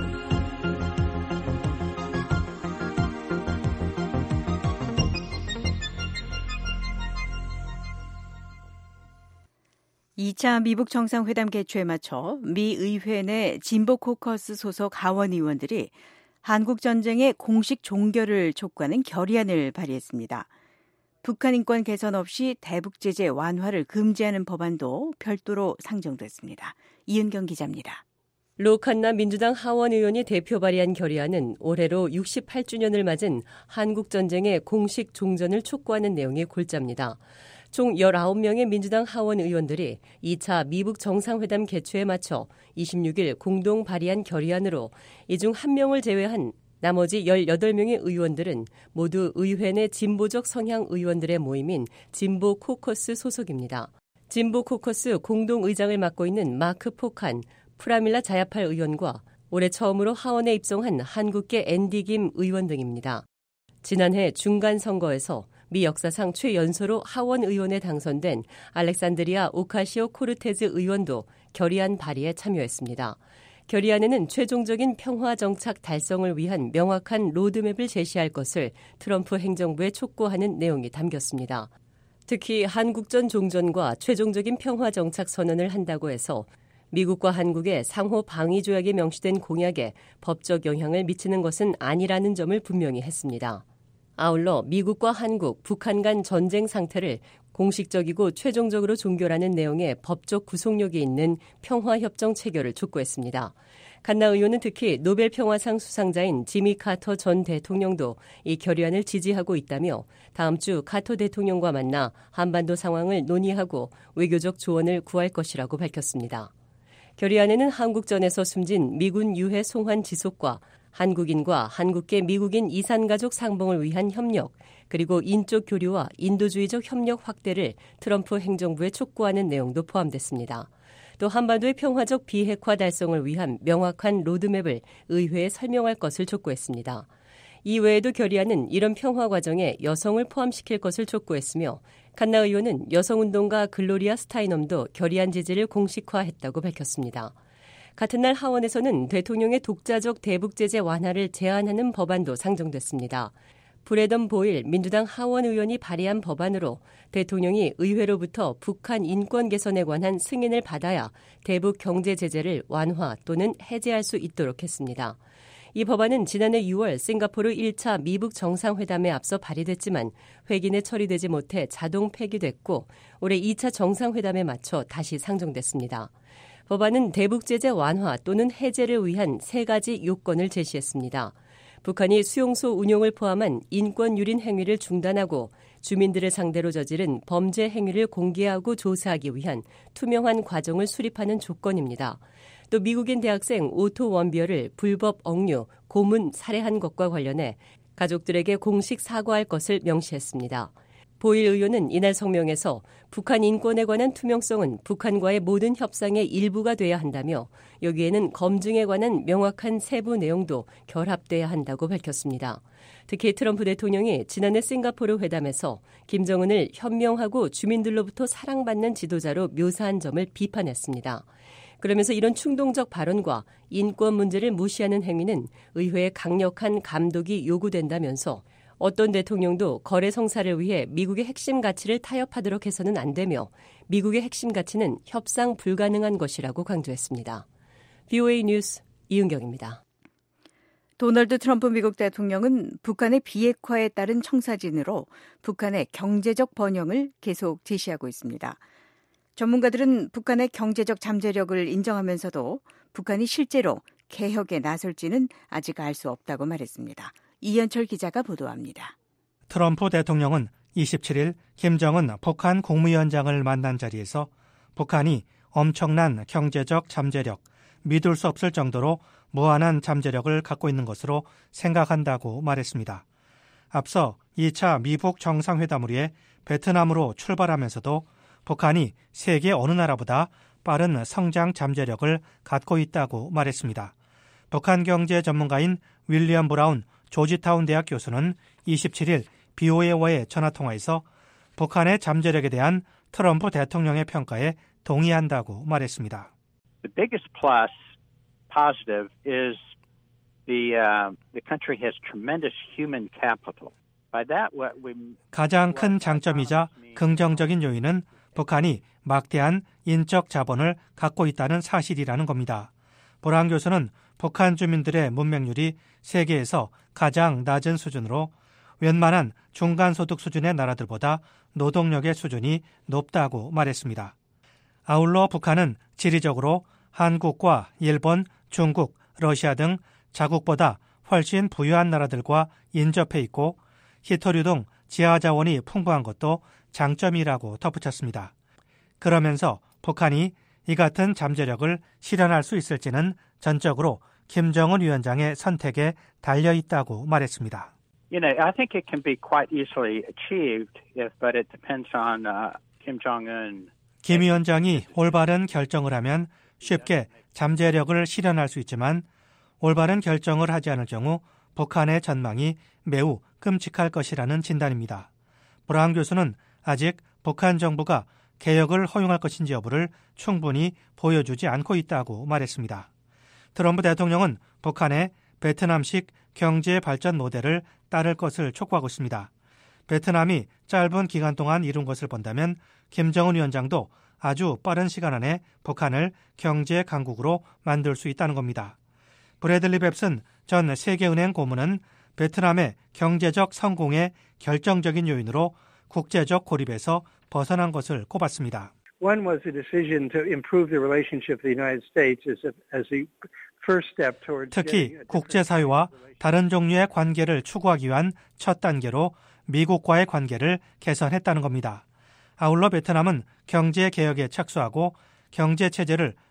이 차 미북 정상회담 개최에 맞춰 미 의회 내 진보 코커스 소속 하원 의원들이 한국 전쟁의 공식 종결을 촉구하는 결의안을 발의했습니다. 북한 인권 개선 없이 대북 제재 완화를 금지하는 법안도 별도로 상정됐습니다. 이은경 기자입니다. 로칸나 민주당 하원 의원이 대표 발의한 결의안은 올해로 육십팔 주년을 맞은 한국 전쟁의 공식 종전을 촉구하는 내용이 골자입니다. 총 열아홉 명의 민주당 하원 의원들이 이 차 미북 정상회담 개최에 맞춰 이십육 일 공동 발의한 결의안으로 이 중 한 명을 제외한 나머지 열여덟 명의 의원들은 모두 의회 내 진보적 성향 의원들의 모임인 진보 코커스 소속입니다. 진보 코커스 공동의장을 맡고 있는 마크 포칸, 프라밀라 자야팔 의원과 올해 처음으로 하원에 입성한 한국계 앤디 김 의원 등입니다. 지난해 중간선거에서 미 역사상 최연소로 하원 의원에 당선된 알렉산드리아 오카시오 코르테즈 의원도 결의안 발의에 참여했습니다. 결의안에는 최종적인 평화 정착 달성을 위한 명확한 로드맵을 제시할 것을 트럼프 행정부에 촉구하는 내용이 담겼습니다. 특히 한국전 종전과 최종적인 평화 정착 선언을 한다고 해서 미국과 한국의 상호 방위 조약에 명시된 공약에 법적 영향을 미치는 것은 아니라는 점을 분명히 했습니다. 아울러 미국과 한국, 북한 간 전쟁 상태를 공식적이고 최종적으로 종결하는 내용의 법적 구속력이 있는 평화협정 체결을 촉구했습니다. 칸나 의원은 특히 노벨 평화상 수상자인 지미 카터 전 대통령도 이 결의안을 지지하고 있다며 다음 주 카터 대통령과 만나 한반도 상황을 논의하고 외교적 조언을 구할 것이라고 밝혔습니다. 결의안에는 한국전에서 숨진 미군 유해 송환 지속과 한국인과 한국계 미국인 이산가족 상봉을 위한 협력, 그리고 인적 교류와 인도주의적 협력 확대를 트럼프 행정부에 촉구하는 내용도 포함됐습니다. 또 한반도의 평화적 비핵화 달성을 위한 명확한 로드맵을 의회에 설명할 것을 촉구했습니다. 이외에도 결의안은 이런 평화 과정에 여성을 포함시킬 것을 촉구했으며 칸나 의원은 여성운동가 글로리아 스타이넘도 결의안 지지를 공식화했다고 밝혔습니다. 같은 날 하원에서는 대통령의 독자적 대북 제재 완화를 제한하는 법안도 상정됐습니다. 브래던 보일 민주당 하원 의원이 발의한 법안으로 대통령이 의회로부터 북한 인권 개선에 관한 승인을 받아야 대북 경제 제재를 완화 또는 해제할 수 있도록 했습니다. 이 법안은 지난해 유월 싱가포르 일 차 미북 정상회담에 앞서 발의됐지만 회기내 처리되지 못해 자동 폐기됐고 올해 이 차 정상회담에 맞춰 다시 상정됐습니다. 법안은 대북 제재 완화 또는 해제를 위한 세 가지 요건을 제시했습니다. 북한이 수용소 운용을 포함한 인권 유린 행위를 중단하고 주민들을 상대로 저지른 범죄 행위를 공개하고 조사하기 위한 투명한 과정을 수립하는 조건입니다. 또 미국인 대학생 오토 원비어를 불법 억류, 고문, 살해한 것과 관련해 가족들에게 공식 사과할 것을 명시했습니다. 보일 의원은 이날 성명에서 북한 인권에 관한 투명성은 북한과의 모든 협상의 일부가 돼야 한다며 여기에는 검증에 관한 명확한 세부 내용도 결합돼야 한다고 밝혔습니다. 특히 트럼프 대통령이 지난해 싱가포르 회담에서 김정은을 현명하고 주민들로부터 사랑받는 지도자로 묘사한 점을 비판했습니다. 그러면서 이런 충동적 발언과 인권 문제를 무시하는 행위는 의회의 강력한 감독이 요구된다면서 어떤 대통령도 거래 성사를 위해 미국의 핵심 가치를 타협하도록 해서는 안 되며 미국의 핵심 가치는 협상 불가능한 것이라고 강조했습니다. 브이오에이 뉴스 이은경입니다. 도널드 트럼프 미국 대통령은 북한의 비핵화에 따른 청사진으로 북한의 경제적 번영을 계속 제시하고 있습니다. 전문가들은 북한의 경제적 잠재력을 인정하면서도 북한이 실제로 개혁에 나설지는 아직 알 수 없다고 말했습니다. 이현철 기자가 보도합니다. 트럼프 대통령은 이십칠일 김정은 북한 국무위원장을 만난 자리에서 북한이 엄청난 경제적 잠재력, 믿을 수 없을 정도로 무한한 잠재력을 갖고 있는 것으로 생각한다고 말했습니다. 앞서 이 차 미북 정상회담을 위해 베트남으로 출발하면서도 북한이 세계 어느 나라보다 빠른 성장 잠재력을 갖고 있다고 말했습니다. 북한 경제 전문가인 윌리엄 브라운 조지타운 대학 교수는 이십칠일 비오에이와의 전화통화에서 북한의 잠재력에 대한 트럼프 대통령의 평가에 동의한다고 말했습니다. The biggest plus positive is the uh, the country has tremendous human capital. By that what we 가장 큰 장점이자 긍정적인 요인은 북한이 막대한 인적 자본을 갖고 있다는 사실이라는 겁니다. 브라운 교수는 북한 주민들의 문맹률이 세계에서 가장 낮은 수준으로 웬만한 중간소득 수준의 나라들보다 노동력의 수준이 높다고 말했습니다. 아울러 북한은 지리적으로 한국과 일본, 중국, 러시아 등 자국보다 훨씬 부유한 나라들과 인접해 있고 히토류 등 지하자원이 풍부한 것도 장점이라고 덧붙였습니다. 그러면서 북한이 이 같은 잠재력을 실현할 수 있을지는 전적으로 김정은 위원장의 선택에 달려 있다고 말했습니다. You know, I think it can be quite easily achieved, if, but it depends on uh, Kim Jong-un. 김 위원장이 올바른 결정을 하면 쉽게 잠재력을 실현할 수 있지만 올바른 결정을 하지 않을 경우 북한의 전망이 매우 끔찍할 것이라는 진단입니다. 브라운 교수는 아직 북한 정부가 개혁을 허용할 것인지 여부를 충분히 보여주지 않고 있다고 말했습니다. 트럼프 대통령은 북한의 베트남식 경제 발전 모델을 따를 것을 촉구하고 있습니다. 베트남이 짧은 기간 동안 이룬 것을 본다면 김정은 위원장도 아주 빠른 시간 안에 북한을 경제 강국으로 만들 수 있다는 겁니다. 브래들리 뱁슨 전 세계은행 고문은 베트남의 경제적 성공의 결정적인 요인으로 국제적 고립에서 벗어난 것을 꼽았습니다. One was the decision to improve the relationship with the United States as a, as the first step towards 특히 국제사회와 다른 종류의 관계를 추구하기 위한 첫 단계로 미국과의 관계를 개선했다는 겁니다. 아울러 베트남은 경제 개혁에 착수하고 경제 체제를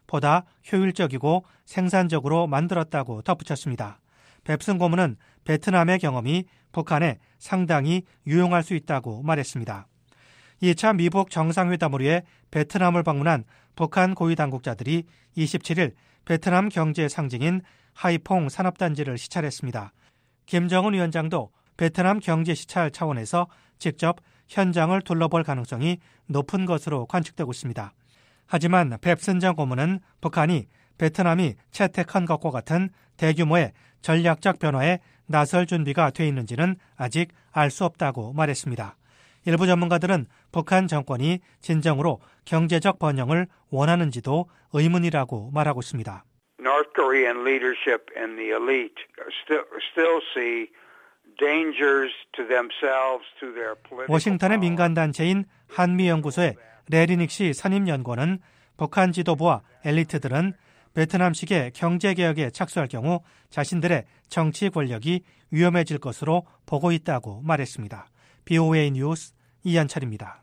보다 효율적이고 생산적으로 만들었다고 덧붙였습니다. 뱁슨 고문은 베트남의 경험이 북한에 상당히 유용할 수 있다고 말했습니다. 이 차 미북 정상회담을 위해 베트남을 방문한 북한 고위 당국자들이 이십칠일 베트남 경제의 상징인 하이퐁 산업단지를 시찰했습니다. 김정은 위원장도 베트남 경제 시찰 차원에서 직접 현장을 둘러볼 가능성이 높은 것으로 관측되고 있습니다. 하지만 뱁슨 전 고문은 북한이 베트남이 채택한 것과 같은 대규모의 전략적 변화에 나설 준비가 돼 있는지는 아직 알 수 없다고 말했습니다. 일부 전문가들은 북한 정권이 진정으로 경제적 번영을 원하는지도 의문이라고 말하고 있습니다. North Korean leadership and the elite still, still see dangers to themselves, to their political 워싱턴의 민간단체인 한미연구소의 레리닉시 선임연구원은 북한 지도부와 엘리트들은 베트남식의 경제개혁에 착수할 경우 자신들의 정치 권력이 위험해질 것으로 보고 있다고 말했습니다. 비오에이 뉴스 이한철입니다.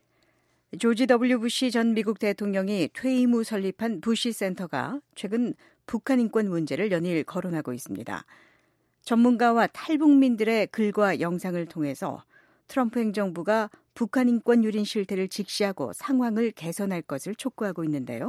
조지 더블유 부시 전 미국 대통령이 퇴임 후 설립한 부시 센터가 최근 북한 인권 문제를 연일 거론하고 있습니다. 전문가와 탈북민들의 글과 영상을 통해서 트럼프 행정부가 북한 인권 유린 실태를 직시하고 상황을 개선할 것을 촉구하고 있는데요.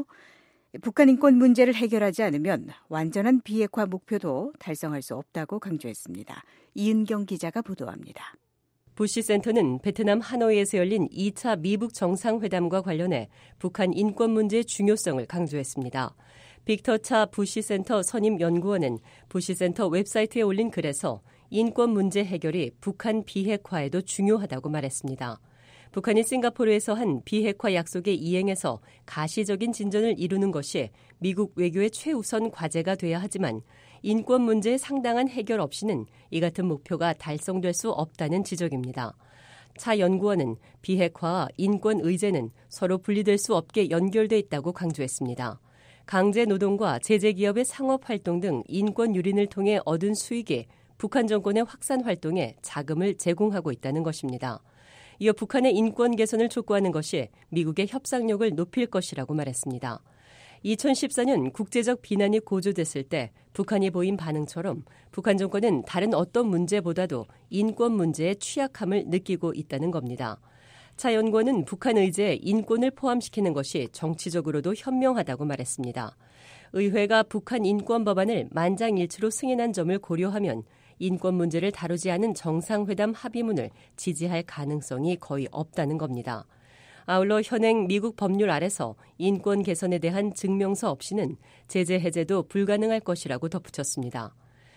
북한 인권 문제를 해결하지 않으면 완전한 비핵화 목표도 달성할 수 없다고 강조했습니다. 이은경 기자가 보도합니다. 부시 센터는 베트남 하노이에서 열린 이 차 미북 정상회담과 관련해 북한 인권 문제의 중요성을 강조했습니다. 빅터 차 부시 센터 선임 연구원은 부시 센터 웹사이트에 올린 글에서 인권 문제 해결이 북한 비핵화에도 중요하다고 말했습니다. 북한이 싱가포르에서 한 비핵화 약속의 이행에서 가시적인 진전을 이루는 것이 미국 외교의 최우선 과제가 돼야 하지만 인권 문제의 상당한 해결 없이는 이 같은 목표가 달성될 수 없다는 지적입니다. 차 연구원은 비핵화와 인권 의제는 서로 분리될 수 없게 연결돼 있다고 강조했습니다. 강제 노동과 제재 기업의 상업 활동 등 인권 유린을 통해 얻은 수익이 북한 정권의 확산 활동에 자금을 제공하고 있다는 것입니다. 이어 북한의 인권 개선을 촉구하는 것이 미국의 협상력을 높일 것이라고 말했습니다. 이천십사 년 국제적 비난이 고조됐을 때 북한이 보인 반응처럼 북한 정권은 다른 어떤 문제보다도 인권 문제의 취약함을 느끼고 있다는 겁니다. 차 연구원은 북한 의제에 인권을 포함시키는 것이 정치적으로도 현명하다고 말했습니다. 의회가 북한 인권 법안을 만장일치로 승인한 점을 고려하면 인권 문제를 다루지 않은 정상회담 합의문을 지지할 가능성이 거의 없다는 겁니다. 아울러 현행 미국 법률 아래서 인권 개선에 대한 증명서 없이는 제재 해제도 불가능할 것이라고 덧붙였습니다.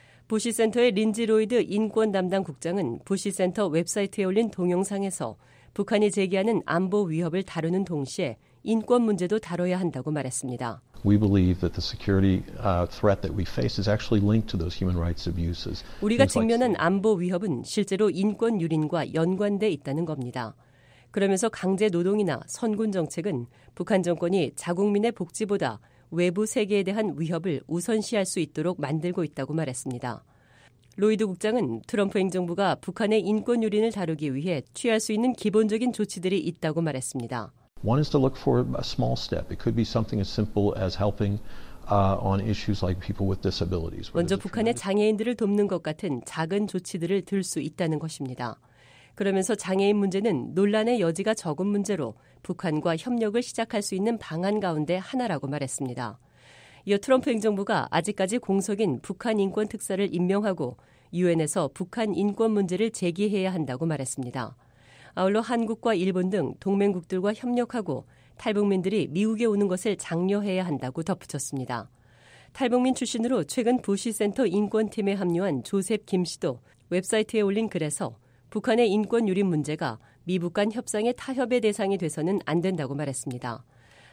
부시센터의 린지 로이드 인권 담당 국장은 부시센터 웹사이트에 올린 동영상에서 북한이 제기하는 안보 위협을 다루는 동시에 인권 문제도 다뤄야 한다고 말했습니다. We believe that the security uh, threat that we face is actually linked to those human rights abuses. 우리가 직면한 안보 위협은 실제로 인권 유린과 연관돼 있다는 겁니다. 그러면서 강제 노동이나 선군 정책은 북한 정권이 자국민의 복지보다 외부 세계에 대한 위협을 우선시할 수 있도록 만들고 있다고 말했습니다. 로이드 국장은 트럼프 행정부가 북한의 인권 유린을 다루기 위해 취할 수 있는 기본적인 조치들이 있다고 말했습니다. One is to look for a small step. It could be something as simple as helping uh, on issues like people with disabilities. 먼저 북한의 장애인들을 돕는 것 같은 작은 조치들을 들 수 있다는 것입니다. 그러면서 장애인 문제는 논란의 여지가 적은 문제로 북한과 협력을 시작할 수 있는 방안 가운데 하나라고 말했습니다. 이어 트럼프 행정부가 아직까지 공석인 북한 인권 특사를 임명하고 유엔에서 북한 인권 문제를 제기해야 한다고 말했습니다. 아울러 한국과 일본 등 동맹국들과 협력하고 탈북민들이 미국에 오는 것을 장려해야 한다고 덧붙였습니다. 탈북민 출신으로 최근 부시센터 인권팀에 합류한 조셉 김 씨도 웹사이트에 올린 글에서 북한의 인권 유린 문제가 미북 간 협상의 타협의 대상이 돼서는 안 된다고 말했습니다.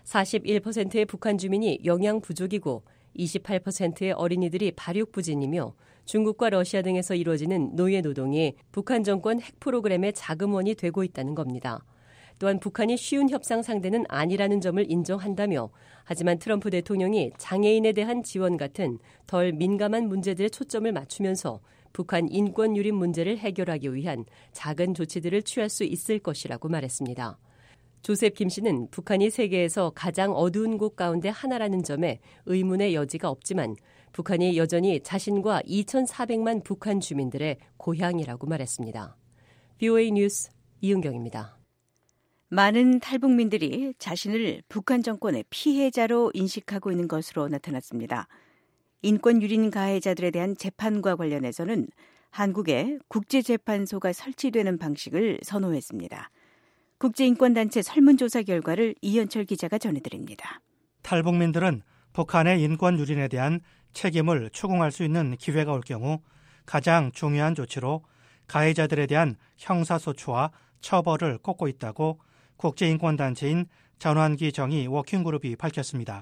사십일 퍼센트의 북한 주민이 영양 부족이고 이십팔 퍼센트의 어린이들이 발육부진이며 중국과 러시아 등에서 이루어지는 노예 노동이 북한 정권 핵 프로그램의 자금원이 되고 있다는 겁니다. 또한 북한이 쉬운 협상 상대는 아니라는 점을 인정한다며 하지만 트럼프 대통령이 장애인에 대한 지원 같은 덜 민감한 문제들에 초점을 맞추면서 북한 인권 유린 문제를 해결하기 위한 작은 조치들을 취할 수 있을 것이라고 말했습니다. 조셉 김 씨는 북한이 세계에서 가장 어두운 곳 가운데 하나라는 점에 의문의 여지가 없지만 북한이 여전히 자신과 이천사백만 북한 주민들의 고향이라고 말했습니다. 브이오에이 뉴스 이은경입니다. 많은 탈북민들이 자신을 북한 정권의 피해자로 인식하고 있는 것으로 나타났습니다. 인권 유린 가해자들에 대한 재판과 관련해서는 한국에 국제재판소가 설치되는 방식을 선호했습니다. 국제인권단체 설문조사 결과를 이현철 기자가 전해드립니다. 탈북민들은 북한의 인권 유린에 대한 책임을 추궁할 수 있는 기회가 올 경우 가장 중요한 조치로 가해자들에 대한 형사소추와 처벌을 꼽고 있다고 국제인권단체인 전환기 정의 워킹그룹이 밝혔습니다.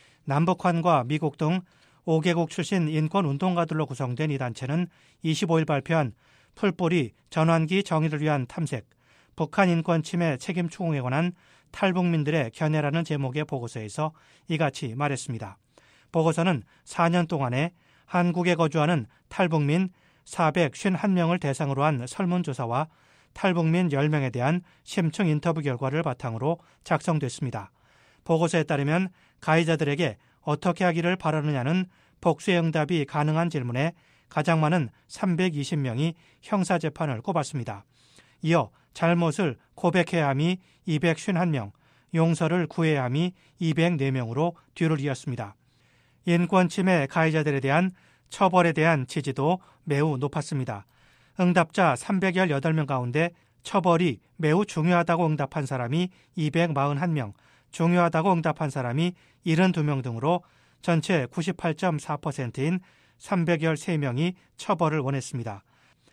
남북한과 미국 등 오 개국 출신 인권운동가들로 구성된 이 단체는 이십오일 발표한 풀뿌리 전환기 정의를 위한 탐색, 북한 인권 침해 책임 추궁에 관한 탈북민들의 견해라는 제목의 보고서에서 이같이 말했습니다. 보고서는 사 년 동안에 한국에 거주하는 탈북민 사백오십일 명을 대상으로 한 설문조사와 탈북민 열 명에 대한 심층 인터뷰 결과를 바탕으로 작성됐습니다. 보고서에 따르면 가해자들에게 어떻게 하기를 바라느냐는 복수의 응답이 가능한 질문에 가장 많은 삼백이십 명이 형사재판을 꼽았습니다. 이어 잘못을 고백해야 함이 이백오십일 명, 용서를 구해야 함이 이백사 명으로 뒤를 이었습니다. 인권침해 가해자들에 대한 처벌에 대한 지지도 매우 높았습니다. 응답자 삼백십팔 명 가운데 처벌이 매우 중요하다고 응답한 사람이 이백사십일 명, 중요하다고 응답한 사람이 칠십이 명 등으로 전체 구십팔 점 사 퍼센트인 삼백십삼 명이 처벌을 원했습니다.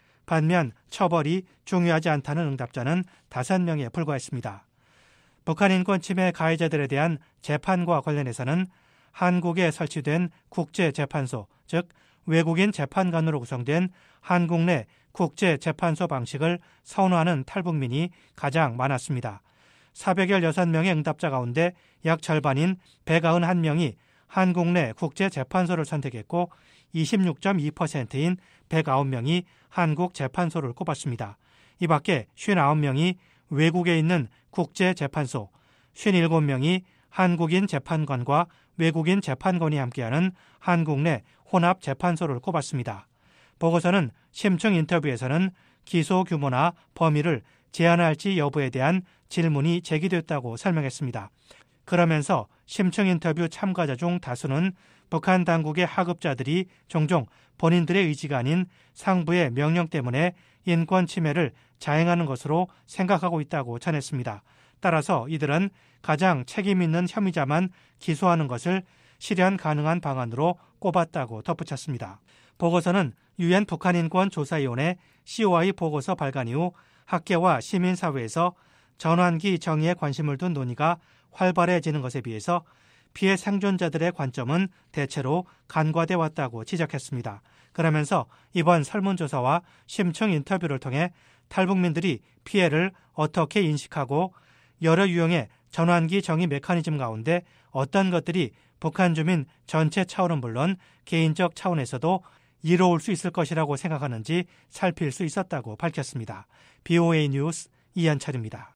반면 처벌이 중요하지 않다는 응답자는 다섯 명에 불과했습니다. 북한 인권 침해 가해자들에 대한 재판과 관련해서는 한국에 설치된 국제재판소, 즉 외국인 재판관으로 구성된 한국 내 국제재판소 방식을 선호하는 탈북민이 가장 많았습니다. 사백십육 명의 응답자 가운데 약 절반인 백구십일 명이 한국 내 국제재판소를 선택했고 이십육 점 이 퍼센트인 백구 명이 한국 재판소를 꼽았습니다. 이 밖에 오십구 명이 외국에 있는 국제재판소, 오십칠 명이 한국인 재판관과 외국인 재판관이 함께하는 한국 내 혼합재판소를 꼽았습니다. 보고서는 심층 인터뷰에서는 기소 규모나 범위를 제한할지 여부에 대한 질문이 제기됐다고 설명했습니다. 그러면서 심층 인터뷰 참가자 중 다수는 북한 당국의 하급자들이 종종 본인들의 의지가 아닌 상부의 명령 때문에 인권 침해를 자행하는 것으로 생각하고 있다고 전했습니다. 따라서 이들은 가장 책임 있는 혐의자만 기소하는 것을 실현 가능한 방안으로 꼽았다고 덧붙였습니다. 보고서는 유엔 북한인권조사위원회 씨오아이 보고서 발간 이후 학계와 시민사회에서 전환기 정의에 관심을 둔 논의가 활발해지는 것에 비해서 피해 생존자들의 관점은 대체로 간과돼 왔다고 지적했습니다. 그러면서 이번 설문조사와 심층 인터뷰를 통해 탈북민들이 피해를 어떻게 인식하고 여러 유형의 전환기 정의 메커니즘 가운데 어떤 것들이 북한 주민 전체 차원은 물론 개인적 차원에서도 이로울 수 있을 것이라고 생각하는지 살필 수 있었다고 밝혔습니다. 브이오에이 뉴스 이한철입니다.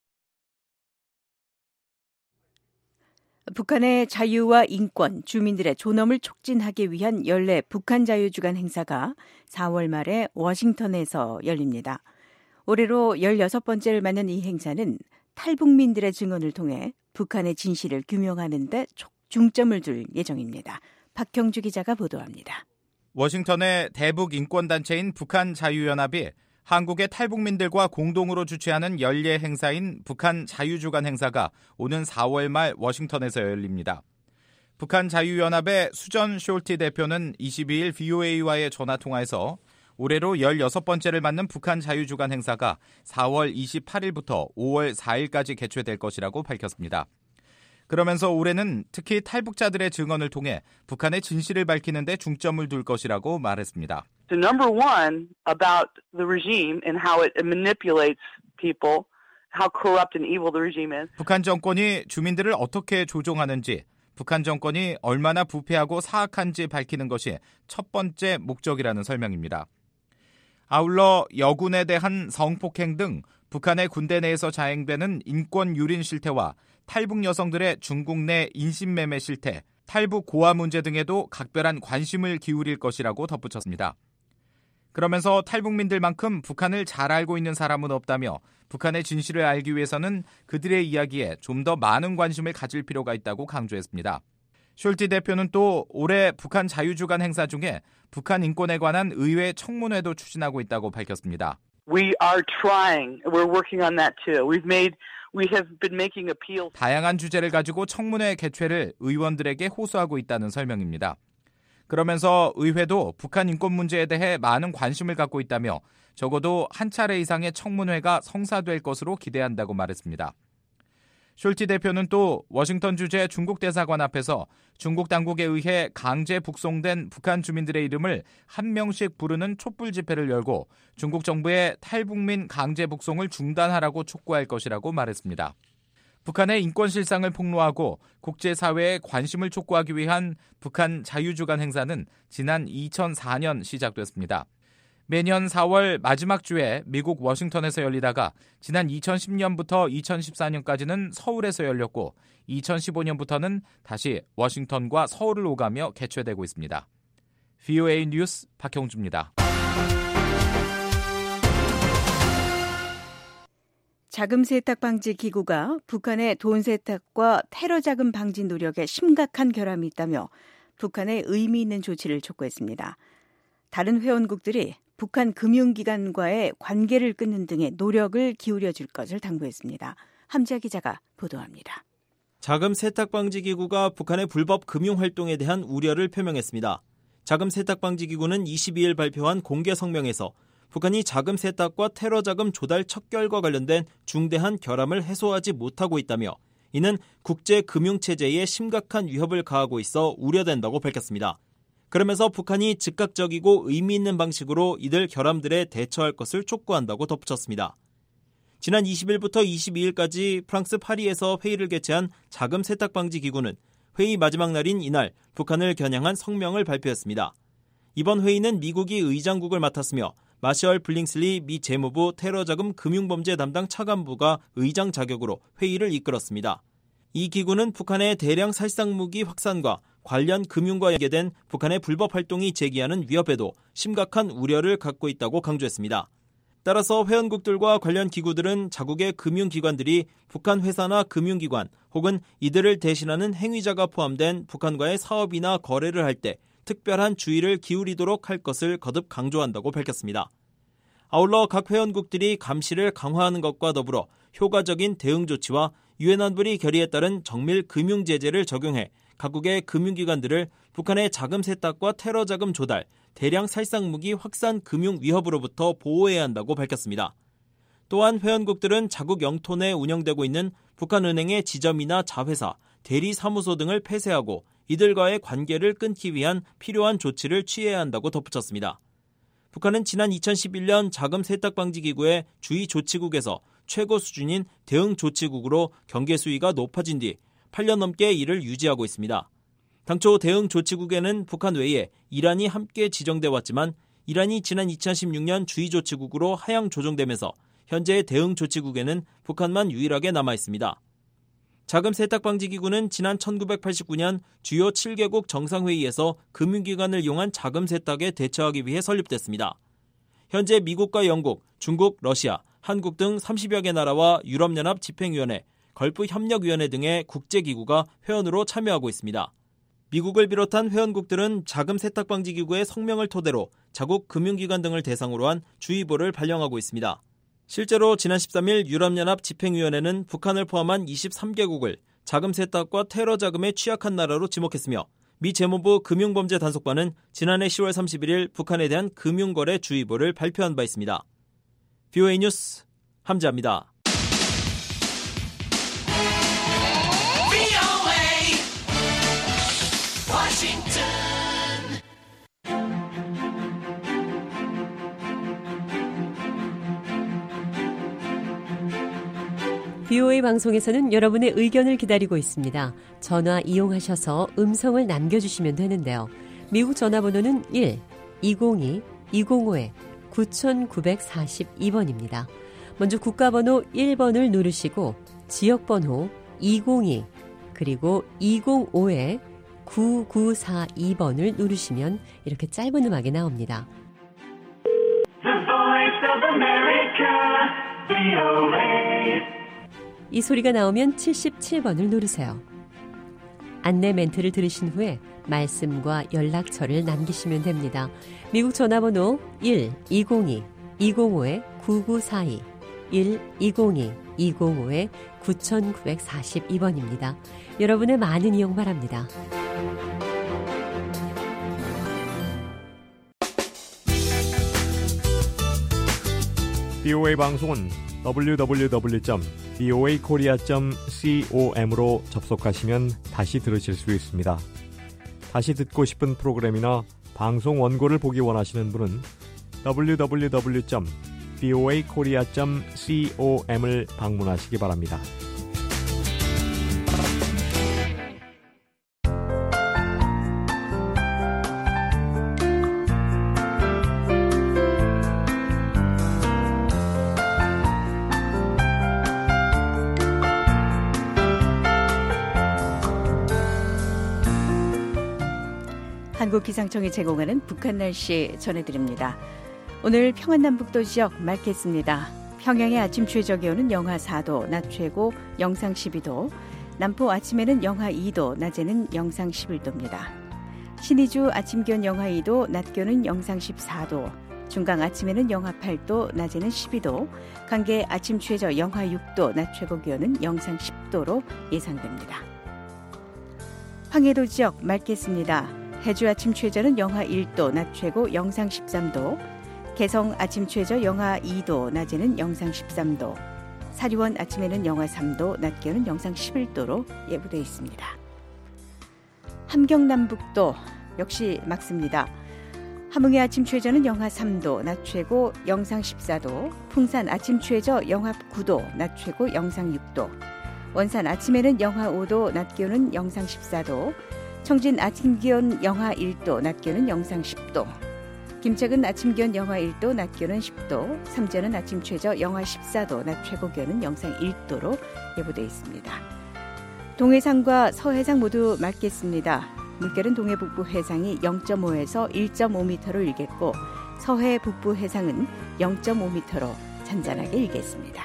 북한의 자유와 인권, 주민들의 존엄을 촉진하기 위한 연례 북한 자유주간 행사가 사월 말에 워싱턴에서 열립니다. 올해로 열여섯 번째를 맞는 이 행사는 탈북민들의 증언을 통해 북한의 진실을 규명하는 데 중점을 둘 예정입니다. 박형주 기자가 보도합니다. 워싱턴의 대북 인권단체인 북한자유연합이 한국의 탈북민들과 공동으로 주최하는 연례 행사인 북한 자유주간 행사가 오는 사월 말 워싱턴에서 열립니다. 북한자유연합의 수전 숄티 대표는 이십이일 브이오에이와의 전화통화에서 올해로 열여섯 번째를 맞는 북한 자유주간 행사가 사월 이십팔일부터 오월 사일까지 개최될 것이라고 밝혔습니다. 그러면서 올해는 특히 탈북자들의 증언을 통해 북한의 진실을 밝히는 데 중점을 둘 것이라고 말했습니다. So number one, about the regime and how it manipulates people, how corrupt and evil the regime is. 북한 정권이 주민들을 어떻게 조종하는지, 북한 정권이 얼마나 부패하고 사악한지 밝히는 것이 첫 번째 목적이라는 설명입니다. 아울러 여군에 대한 성폭행 등 북한의 군대 내에서 자행되는 인권 유린 실태와 탈북 여성들의 중국 내 인신매매 실태, 탈북 고아 문제 등에도 각별한 관심을 기울일 것이라고 덧붙였습니다. 그러면서 탈북민들만큼 북한을 잘 알고 있는 사람은 없다며 북한의 진실을 알기 위해서는 그들의 이야기에 좀 더 많은 관심을 가질 필요가 있다고 강조했습니다. 숄티 대표는 또 올해 북한 자유주간 행사 중에 북한 인권에 관한 의회 청문회도 추진하고 있다고 밝혔습니다. We are trying. We're working on that too. We've made we have been making appeals. 다양한 주제를 가지고 청문회 개최를 의원들에게 호소하고 있다는 설명입니다. 그러면서 의회도 북한 인권 문제에 대해 많은 관심을 갖고 있다며 적어도 한 차례 이상의 청문회가 성사될 것으로 기대한다고 말했습니다. 숄티 대표는 또 워싱턴 주재 중국 대사관 앞에서 중국 당국에 의해 강제 북송된 북한 주민들의 이름을 한 명씩 부르는 촛불 집회를 열고 중국 정부의 탈북민 강제 북송을 중단하라고 촉구할 것이라고 말했습니다. 북한의 인권 실상을 폭로하고 국제사회에 관심을 촉구하기 위한 북한 자유주간 행사는 지난 이천사 년 시작됐습니다. 매년 사월 마지막 주에 미국 워싱턴에서 열리다가 지난 이천십 년부터 이천십사 년까지는 서울에서 열렸고 이천십오 년부터는 다시 워싱턴과 서울을 오가며 개최되고 있습니다. 브이오에이 뉴스 박형주입니다. 자금 세탁 방지 기구가 북한의 돈 세탁과 테러 자금 방지 노력에 심각한 결함이 있다며 북한에 의미 있는 조치를 촉구했습니다. 다른 회원국들이 북한 금융기관과의 관계를 끊는 등의 노력을 기울여 줄 것을 당부했습니다. 함지아 기자가 보도합니다. 자금 세탁 방지 기구가 북한의 불법 금융 활동에 대한 우려를 표명했습니다. 자금 세탁 방지 기구는 이십이 일 발표한 공개 성명에서 북한이 자금 세탁과 테러 자금 조달 척결과 관련된 중대한 결함을 해소하지 못하고 있다며 이는 국제 금융 체제에 심각한 위협을 가하고 있어 우려된다고 밝혔습니다. 그러면서 북한이 즉각적이고 의미 있는 방식으로 이들 결함들에 대처할 것을 촉구한다고 덧붙였습니다. 지난 이십 일부터 이십이 일까지 프랑스 파리에서 회의를 개최한 자금 세탁 방지 기구는 회의 마지막 날인 이날 북한을 겨냥한 성명을 발표했습니다. 이번 회의는 미국이 의장국을 맡았으며 마셜 블링슬리 미 재무부 테러자금 금융범죄 담당 차관부가 의장 자격으로 회의를 이끌었습니다. 이 기구는 북한의 대량 살상무기 확산과 관련 금융과 연계된 북한의 불법 활동이 제기하는 위협에도 심각한 우려를 갖고 있다고 강조했습니다. 따라서 회원국들과 관련 기구들은 자국의 금융기관들이 북한 회사나 금융기관 혹은 이들을 대신하는 행위자가 포함된 북한과의 사업이나 거래를 할 때 특별한 주의를 기울이도록 할 것을 거듭 강조한다고 밝혔습니다. 아울러 각 회원국들이 감시를 강화하는 것과 더불어 효과적인 대응 조치와 유엔 안보리 결의에 따른 정밀 금융 제재를 적용해 각국의 금융기관들을 북한의 자금 세탁과 테러 자금 조달, 대량 살상무기 확산 금융 위협으로부터 보호해야 한다고 밝혔습니다. 또한 회원국들은 자국 영토 내 운영되고 있는 북한은행의 지점이나 자회사, 대리사무소 등을 폐쇄하고 이들과의 관계를 끊기 위한 필요한 조치를 취해야 한다고 덧붙였습니다. 북한은 지난 이천십일 년 자금 세탁 방지 기구의 주의 조치국에서 최고 수준인 대응 조치국으로 경계 수위가 높아진 뒤 팔 년 넘게 이를 유지하고 있습니다. 당초 대응 조치국에는 북한 외에 이란이 함께 지정돼 왔지만 이란이 지난 이천십육 년 주의 조치국으로 하향 조정되면서 현재 대응 조치국에는 북한만 유일하게 남아 있습니다. 자금 세탁 방지 기구는 지난 천구백팔십구 년 주요 칠 개국 정상회의에서 금융기관을 이용한 자금 세탁에 대처하기 위해 설립됐습니다. 현재 미국과 영국, 중국, 러시아, 한국 등 삼십여 개 나라와 유럽연합 집행위원회, 걸프협력위원회 등의 국제기구가 회원으로 참여하고 있습니다. 미국을 비롯한 회원국들은 자금 세탁 방지 기구의 성명을 토대로 자국 금융기관 등을 대상으로 한 주의보를 발령하고 있습니다. 실제로 지난 십삼 일 유럽연합 집행위원회는 북한을 포함한 이십삼 개국을 자금 세탁과 테러 자금에 취약한 나라로 지목했으며 미 재무부 금융범죄 단속반은 지난해 시월 삼십일 일 북한에 대한 금융거래 주의보를 발표한 바 있습니다. 브이오에이 뉴스 함지아입니다. 브이오에이 방송에서는 여러분의 의견을 기다리고 있습니다. 전화 이용하셔서 음성을 남겨주시면 되는데요. 미국 전화번호는 일 이공이 이공오 구구사이 번입니다. 먼저 국가번호 일 번을 누르시고 지역번호 이공이 그리고 이공오에 구구사이 번을 누르시면 이렇게 짧은 음악이 나옵니다. 이 소리가 나오면 칠십칠 번을 누르세요. 안내 멘트를 들으신 후에 말씀과 연락처를 남기시면 됩니다. 미국 전화번호 일 이공이 이공오에 구구사이 일 이공이 이공오에 구구사이 번입니다. 여러분의 많은 이용 바랍니다. 비오에이 방송은 더블유 더블유 더블유 점 비오에이 코리아 점 com으로 접속하시면 다시 들으실 수 있습니다. 다시 듣고 싶은 프로그램이나 방송 원고를 보기 원하시는 분은 더블유 더블유 더블유 점 비오에이 코리아 점 com을 방문하시기 바랍니다. 한국기상청이 제공하는 북한 날씨 전해드립니다. 오늘 평안남북도 지역 맑겠습니다. 평양의 아침 최저 기온은 영하 사 도, 낮 최고 영상 십이 도, 남포 아침에는 영하 이 도, 낮에는 영상 십일 도입니다. 신의주 아침 기온 영하 이 도, 낮 기온은 영상 십사 도, 중강 아침에는 영하 팔 도, 낮에는 십이 도, 강계 아침 최저 영하 육 도, 낮 최고 기온은 영상 십 도로 예상됩니다. 황해도 지역 맑겠습니다. 해주 아침 최저는 영하 일 도, 낮 최고 영상 십삼 도, 개성 아침 최저 영하 이 도, 낮에는 영상 십삼 도, 사리원 아침에는 영하 삼 도, 낮 기온은 영상 십일 도로 예보되어 있습니다. 함경남북도 역시 맑습니다. 함흥의 아침 최저는 영하 삼 도, 낮 최고 영상 십사 도, 풍산 아침 최저 영하 구 도, 낮 최고 영상 육 도, 원산 아침에는 영하 오 도, 낮 기온은 영상 십사 도, 청진 아침 기온 영하 일 도, 낮 기온은 영상 십 도, 김책은 아침 기온 영하 일 도, 낮 기온은 십 도, 삼전은 아침 최저 영하 십사 도, 낮 최고 기온은 영상 일 도로 예보되어 있습니다. 동해상과 서해상 모두 맑겠습니다. 물결은 동해 북부 해상이 영 점 오에서 일 점 오 미터로 일겠고 서해 북부 해상은 영 점 오 미터로 잔잔하게 일겠습니다.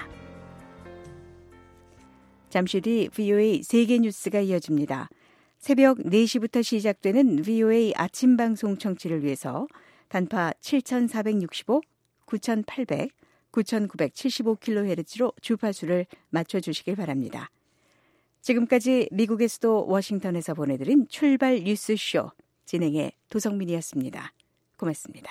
잠시 뒤 브이오에이 세계 뉴스가 이어집니다. 새벽 네 시부터 시작되는 브이오에이 아침 방송 청취를 위해서 단파 칠천사백육십오, 구천팔백, 구천구백칠십오 킬로헤르츠로 주파수를 맞춰주시길 바랍니다. 지금까지 미국의 수도 워싱턴에서 보내드린 출발 뉴스쇼 진행의 도성민이었습니다. 고맙습니다.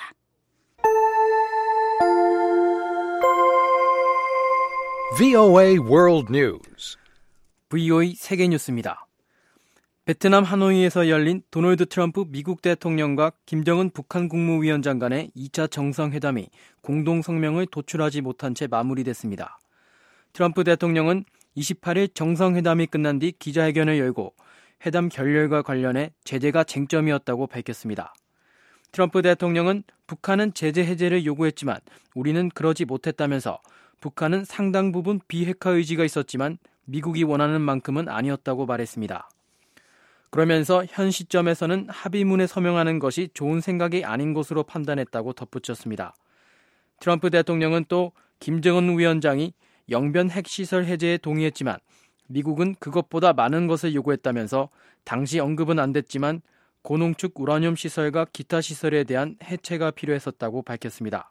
브이오에이 World News. 브이오에이 세계 뉴스입니다. 베트남 하노이에서 열린 도널드 트럼프 미국 대통령과 김정은 북한 국무위원장 간의 이 차 정상회담이 공동 성명을 도출하지 못한 채 마무리됐습니다. 트럼프 대통령은 이십팔 일 정상회담이 끝난 뒤 기자회견을 열고 회담 결렬과 관련해 제재가 쟁점이었다고 밝혔습니다. 트럼프 대통령은 북한은 제재 해제를 요구했지만 우리는 그러지 못했다면서 북한은 상당 부분 비핵화 의지가 있었지만 미국이 원하는 만큼은 아니었다고 말했습니다. 그러면서 현 시점에서는 합의문에 서명하는 것이 좋은 생각이 아닌 것으로 판단했다고 덧붙였습니다. 트럼프 대통령은 또 김정은 위원장이 영변 핵시설 해제에 동의했지만 미국은 그것보다 많은 것을 요구했다면서 당시 언급은 안 됐지만 고농축 우라늄 시설과 기타 시설에 대한 해체가 필요했었다고 밝혔습니다.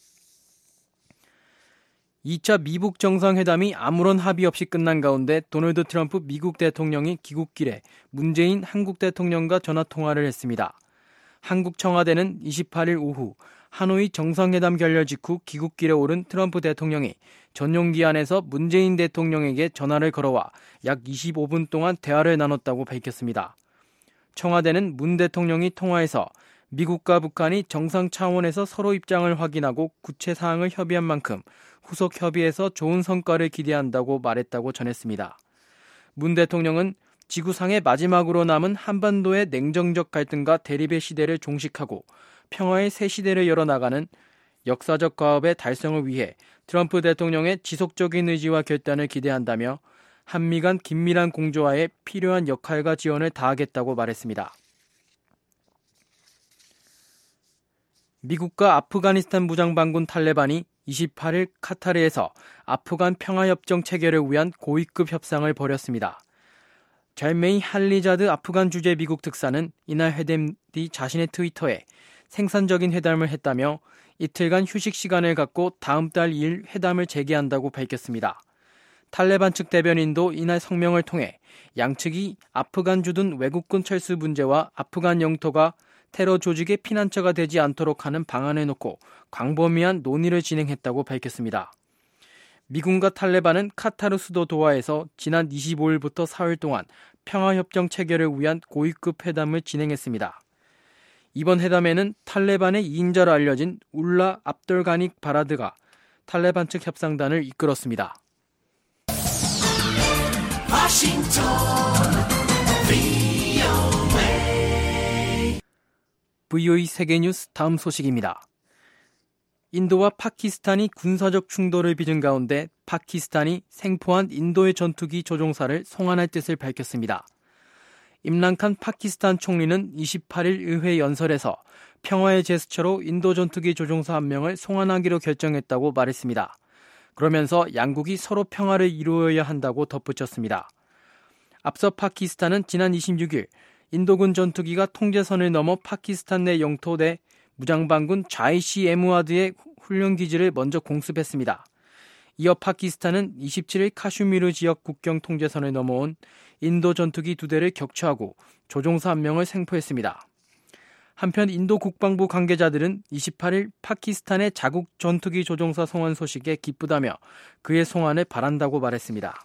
이 차 미북 정상회담이 아무런 합의 없이 끝난 가운데 도널드 트럼프 미국 대통령이 귀국길에 문재인 한국 대통령과 전화통화를 했습니다. 한국 청와대는 이십팔 일 오후 하노이 정상회담 결렬 직후 귀국길에 오른 트럼프 대통령이 전용기 안에서 문재인 대통령에게 전화를 걸어와 약 이십오 분 동안 대화를 나눴다고 밝혔습니다. 청와대는 문 대통령이 통화에서 미국과 북한이 정상 차원에서 서로 입장을 확인하고 구체 사항을 협의한 만큼 후속 협의에서 좋은 성과를 기대한다고 말했다고 전했습니다. 문 대통령은 지구상의 마지막으로 남은 한반도의 냉정적 갈등과 대립의 시대를 종식하고 평화의 새 시대를 열어나가는 역사적 과업의 달성을 위해 트럼프 대통령의 지속적인 의지와 결단을 기대한다며 한미 간 긴밀한 공조화에 필요한 역할과 지원을 다하겠다고 말했습니다. 미국과 아프가니스탄 무장반군 탈레반이 이십팔 일 카타르에서 아프간 평화협정 체결을 위한 고위급 협상을 벌였습니다. 잘메이 할리자드 아프간 주재 미국 특사는 이날 회담 뒤 자신의 트위터에 생산적인 회담을 했다며 이틀간 휴식 시간을 갖고 다음 달 이 일 회담을 재개한다고 밝혔습니다. 탈레반 측 대변인도 이날 성명을 통해 양측이 아프간 주둔 외국군 철수 문제와 아프간 영토가 테러 조직의 피난처가 되지 않도록 하는 방안을 놓고 광범위한 논의를 진행했다고 밝혔습니다. 미군과 탈레반은 카타르 수도 도하에서 지난 이십오 일부터 사흘 동안 평화협정 체결을 위한 고위급 회담을 진행했습니다. 이번 회담에는 탈레반의 이인자로 알려진 울라 압돌가니 바라드가 탈레반 측 협상단을 이끌었습니다. 워싱턴 브이오에이 브이오에이 세계뉴스 다음 소식입니다. 인도와 파키스탄이 군사적 충돌을 빚은 가운데 파키스탄이 생포한 인도의 전투기 조종사를 송환할 뜻을 밝혔습니다. 임란칸 파키스탄 총리는 이십팔 일 의회 연설에서 평화의 제스처로 인도 전투기 조종사 한 명을 송환하기로 결정했다고 말했습니다. 그러면서 양국이 서로 평화를 이루어야 한다고 덧붙였습니다. 앞서 파키스탄은 지난 이십육 일 인도군 전투기가 통제선을 넘어 파키스탄 내 영토 내 무장반군 자이시 에무아드의 훈련기지를 먼저 공습했습니다. 이어 파키스탄은 이십칠 일 카슈미르 지역 국경 통제선을 넘어온 인도 전투기 두 대를 격추하고 조종사 한 명을 생포했습니다. 한편 인도 국방부 관계자들은 이십팔 일 파키스탄의 자국 전투기 조종사 송환 소식에 기쁘다며 그의 송환을 바란다고 말했습니다.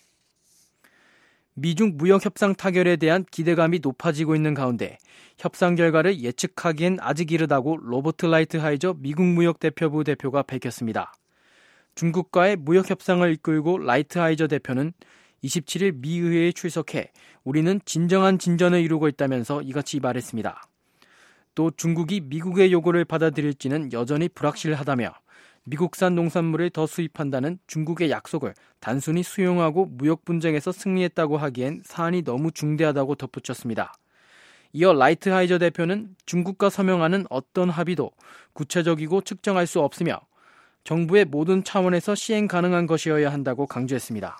미중 무역협상 타결에 대한 기대감이 높아지고 있는 가운데 협상 결과를 예측하기엔 아직 이르다고 로버트 라이트하이저 미국 무역대표부 대표가 밝혔습니다. 중국과의 무역협상을 이끌고 라이트하이저 대표는 이십칠 일 미 의회에 출석해 우리는 진정한 진전을 이루고 있다면서 이같이 말했습니다. 또 중국이 미국의 요구를 받아들일지는 여전히 불확실하다며 미국산 농산물을 더 수입한다는 중국의 약속을 단순히 수용하고 무역 분쟁에서 승리했다고 하기엔 사안이 너무 중대하다고 덧붙였습니다. 이어 라이트하이저 대표는 중국과 서명하는 어떤 합의도 구체적이고 측정할 수 없으며 정부의 모든 차원에서 시행 가능한 것이어야 한다고 강조했습니다.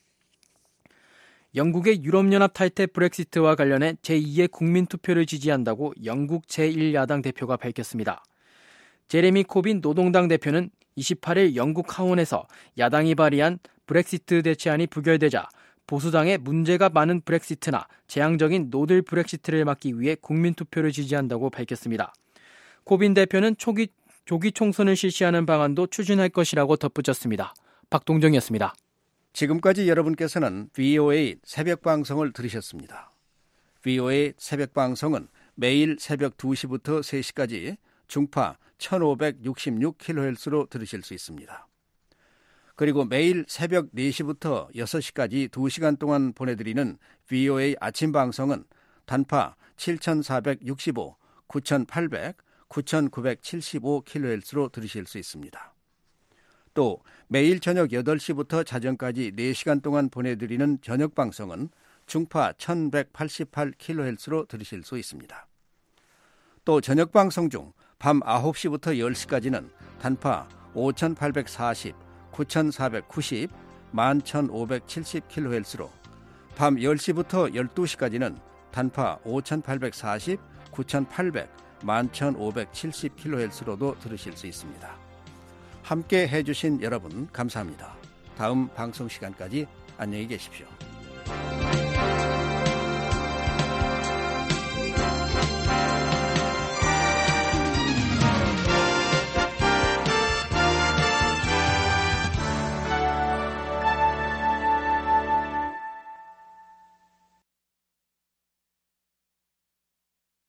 영국의 유럽연합 탈퇴 브렉시트와 관련해 제이의 국민투표를 지지한다고 영국 제일 야당 대표가 밝혔습니다. 제레미 코빈 노동당 대표는 이십팔 일 영국 하원에서 야당이 발의한 브렉시트 대체안이 부결되자 보수당의 문제가 많은 브렉시트나 재앙적인 노들 브렉시트를 막기 위해 국민투표를 지지한다고 밝혔습니다. 코빈 대표는 초기, 조기 총선을 실시하는 방안도 추진할 것이라고 덧붙였습니다. 박동정이었습니다. 지금까지 여러분께서는 브이오에이 새벽방송을 들으셨습니다. 브이오에이 새벽방송은 매일 새벽 두 시부터 세 시까지 중파 천오백육십육 킬로헤르츠로 들으실 수 있습니다. 그리고 매일 새벽 네 시부터 여섯 시까지 두 시간 동안 보내드리는 브이오에이 아침 방송은 단파 칠천사백육십오, 구천팔백, 구천구백칠십오 킬로헤르츠로 들으실 수 있습니다. 또 매일 저녁 여덟 시부터 자정까지 네 시간 동안 보내드리는 저녁 방송은 중파 천백팔십팔 킬로헤르츠로 들으실 수 있습니다. 또 저녁 방송 중 밤 아홉 시부터 열 시까지는 단파 오천팔백사십, 구천사백구십, 만 천오백칠십 킬로헤르츠로, 밤 열 시부터 열두 시까지는 단파 오천팔백사십, 구천팔백, 만 천오백칠십 킬로헤르츠로도 들으실 수 있습니다. 함께 해주신 여러분 감사합니다. 다음 방송 시간까지 안녕히 계십시오.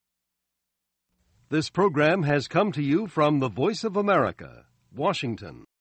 This program has come to you from the Voice of America, Washington.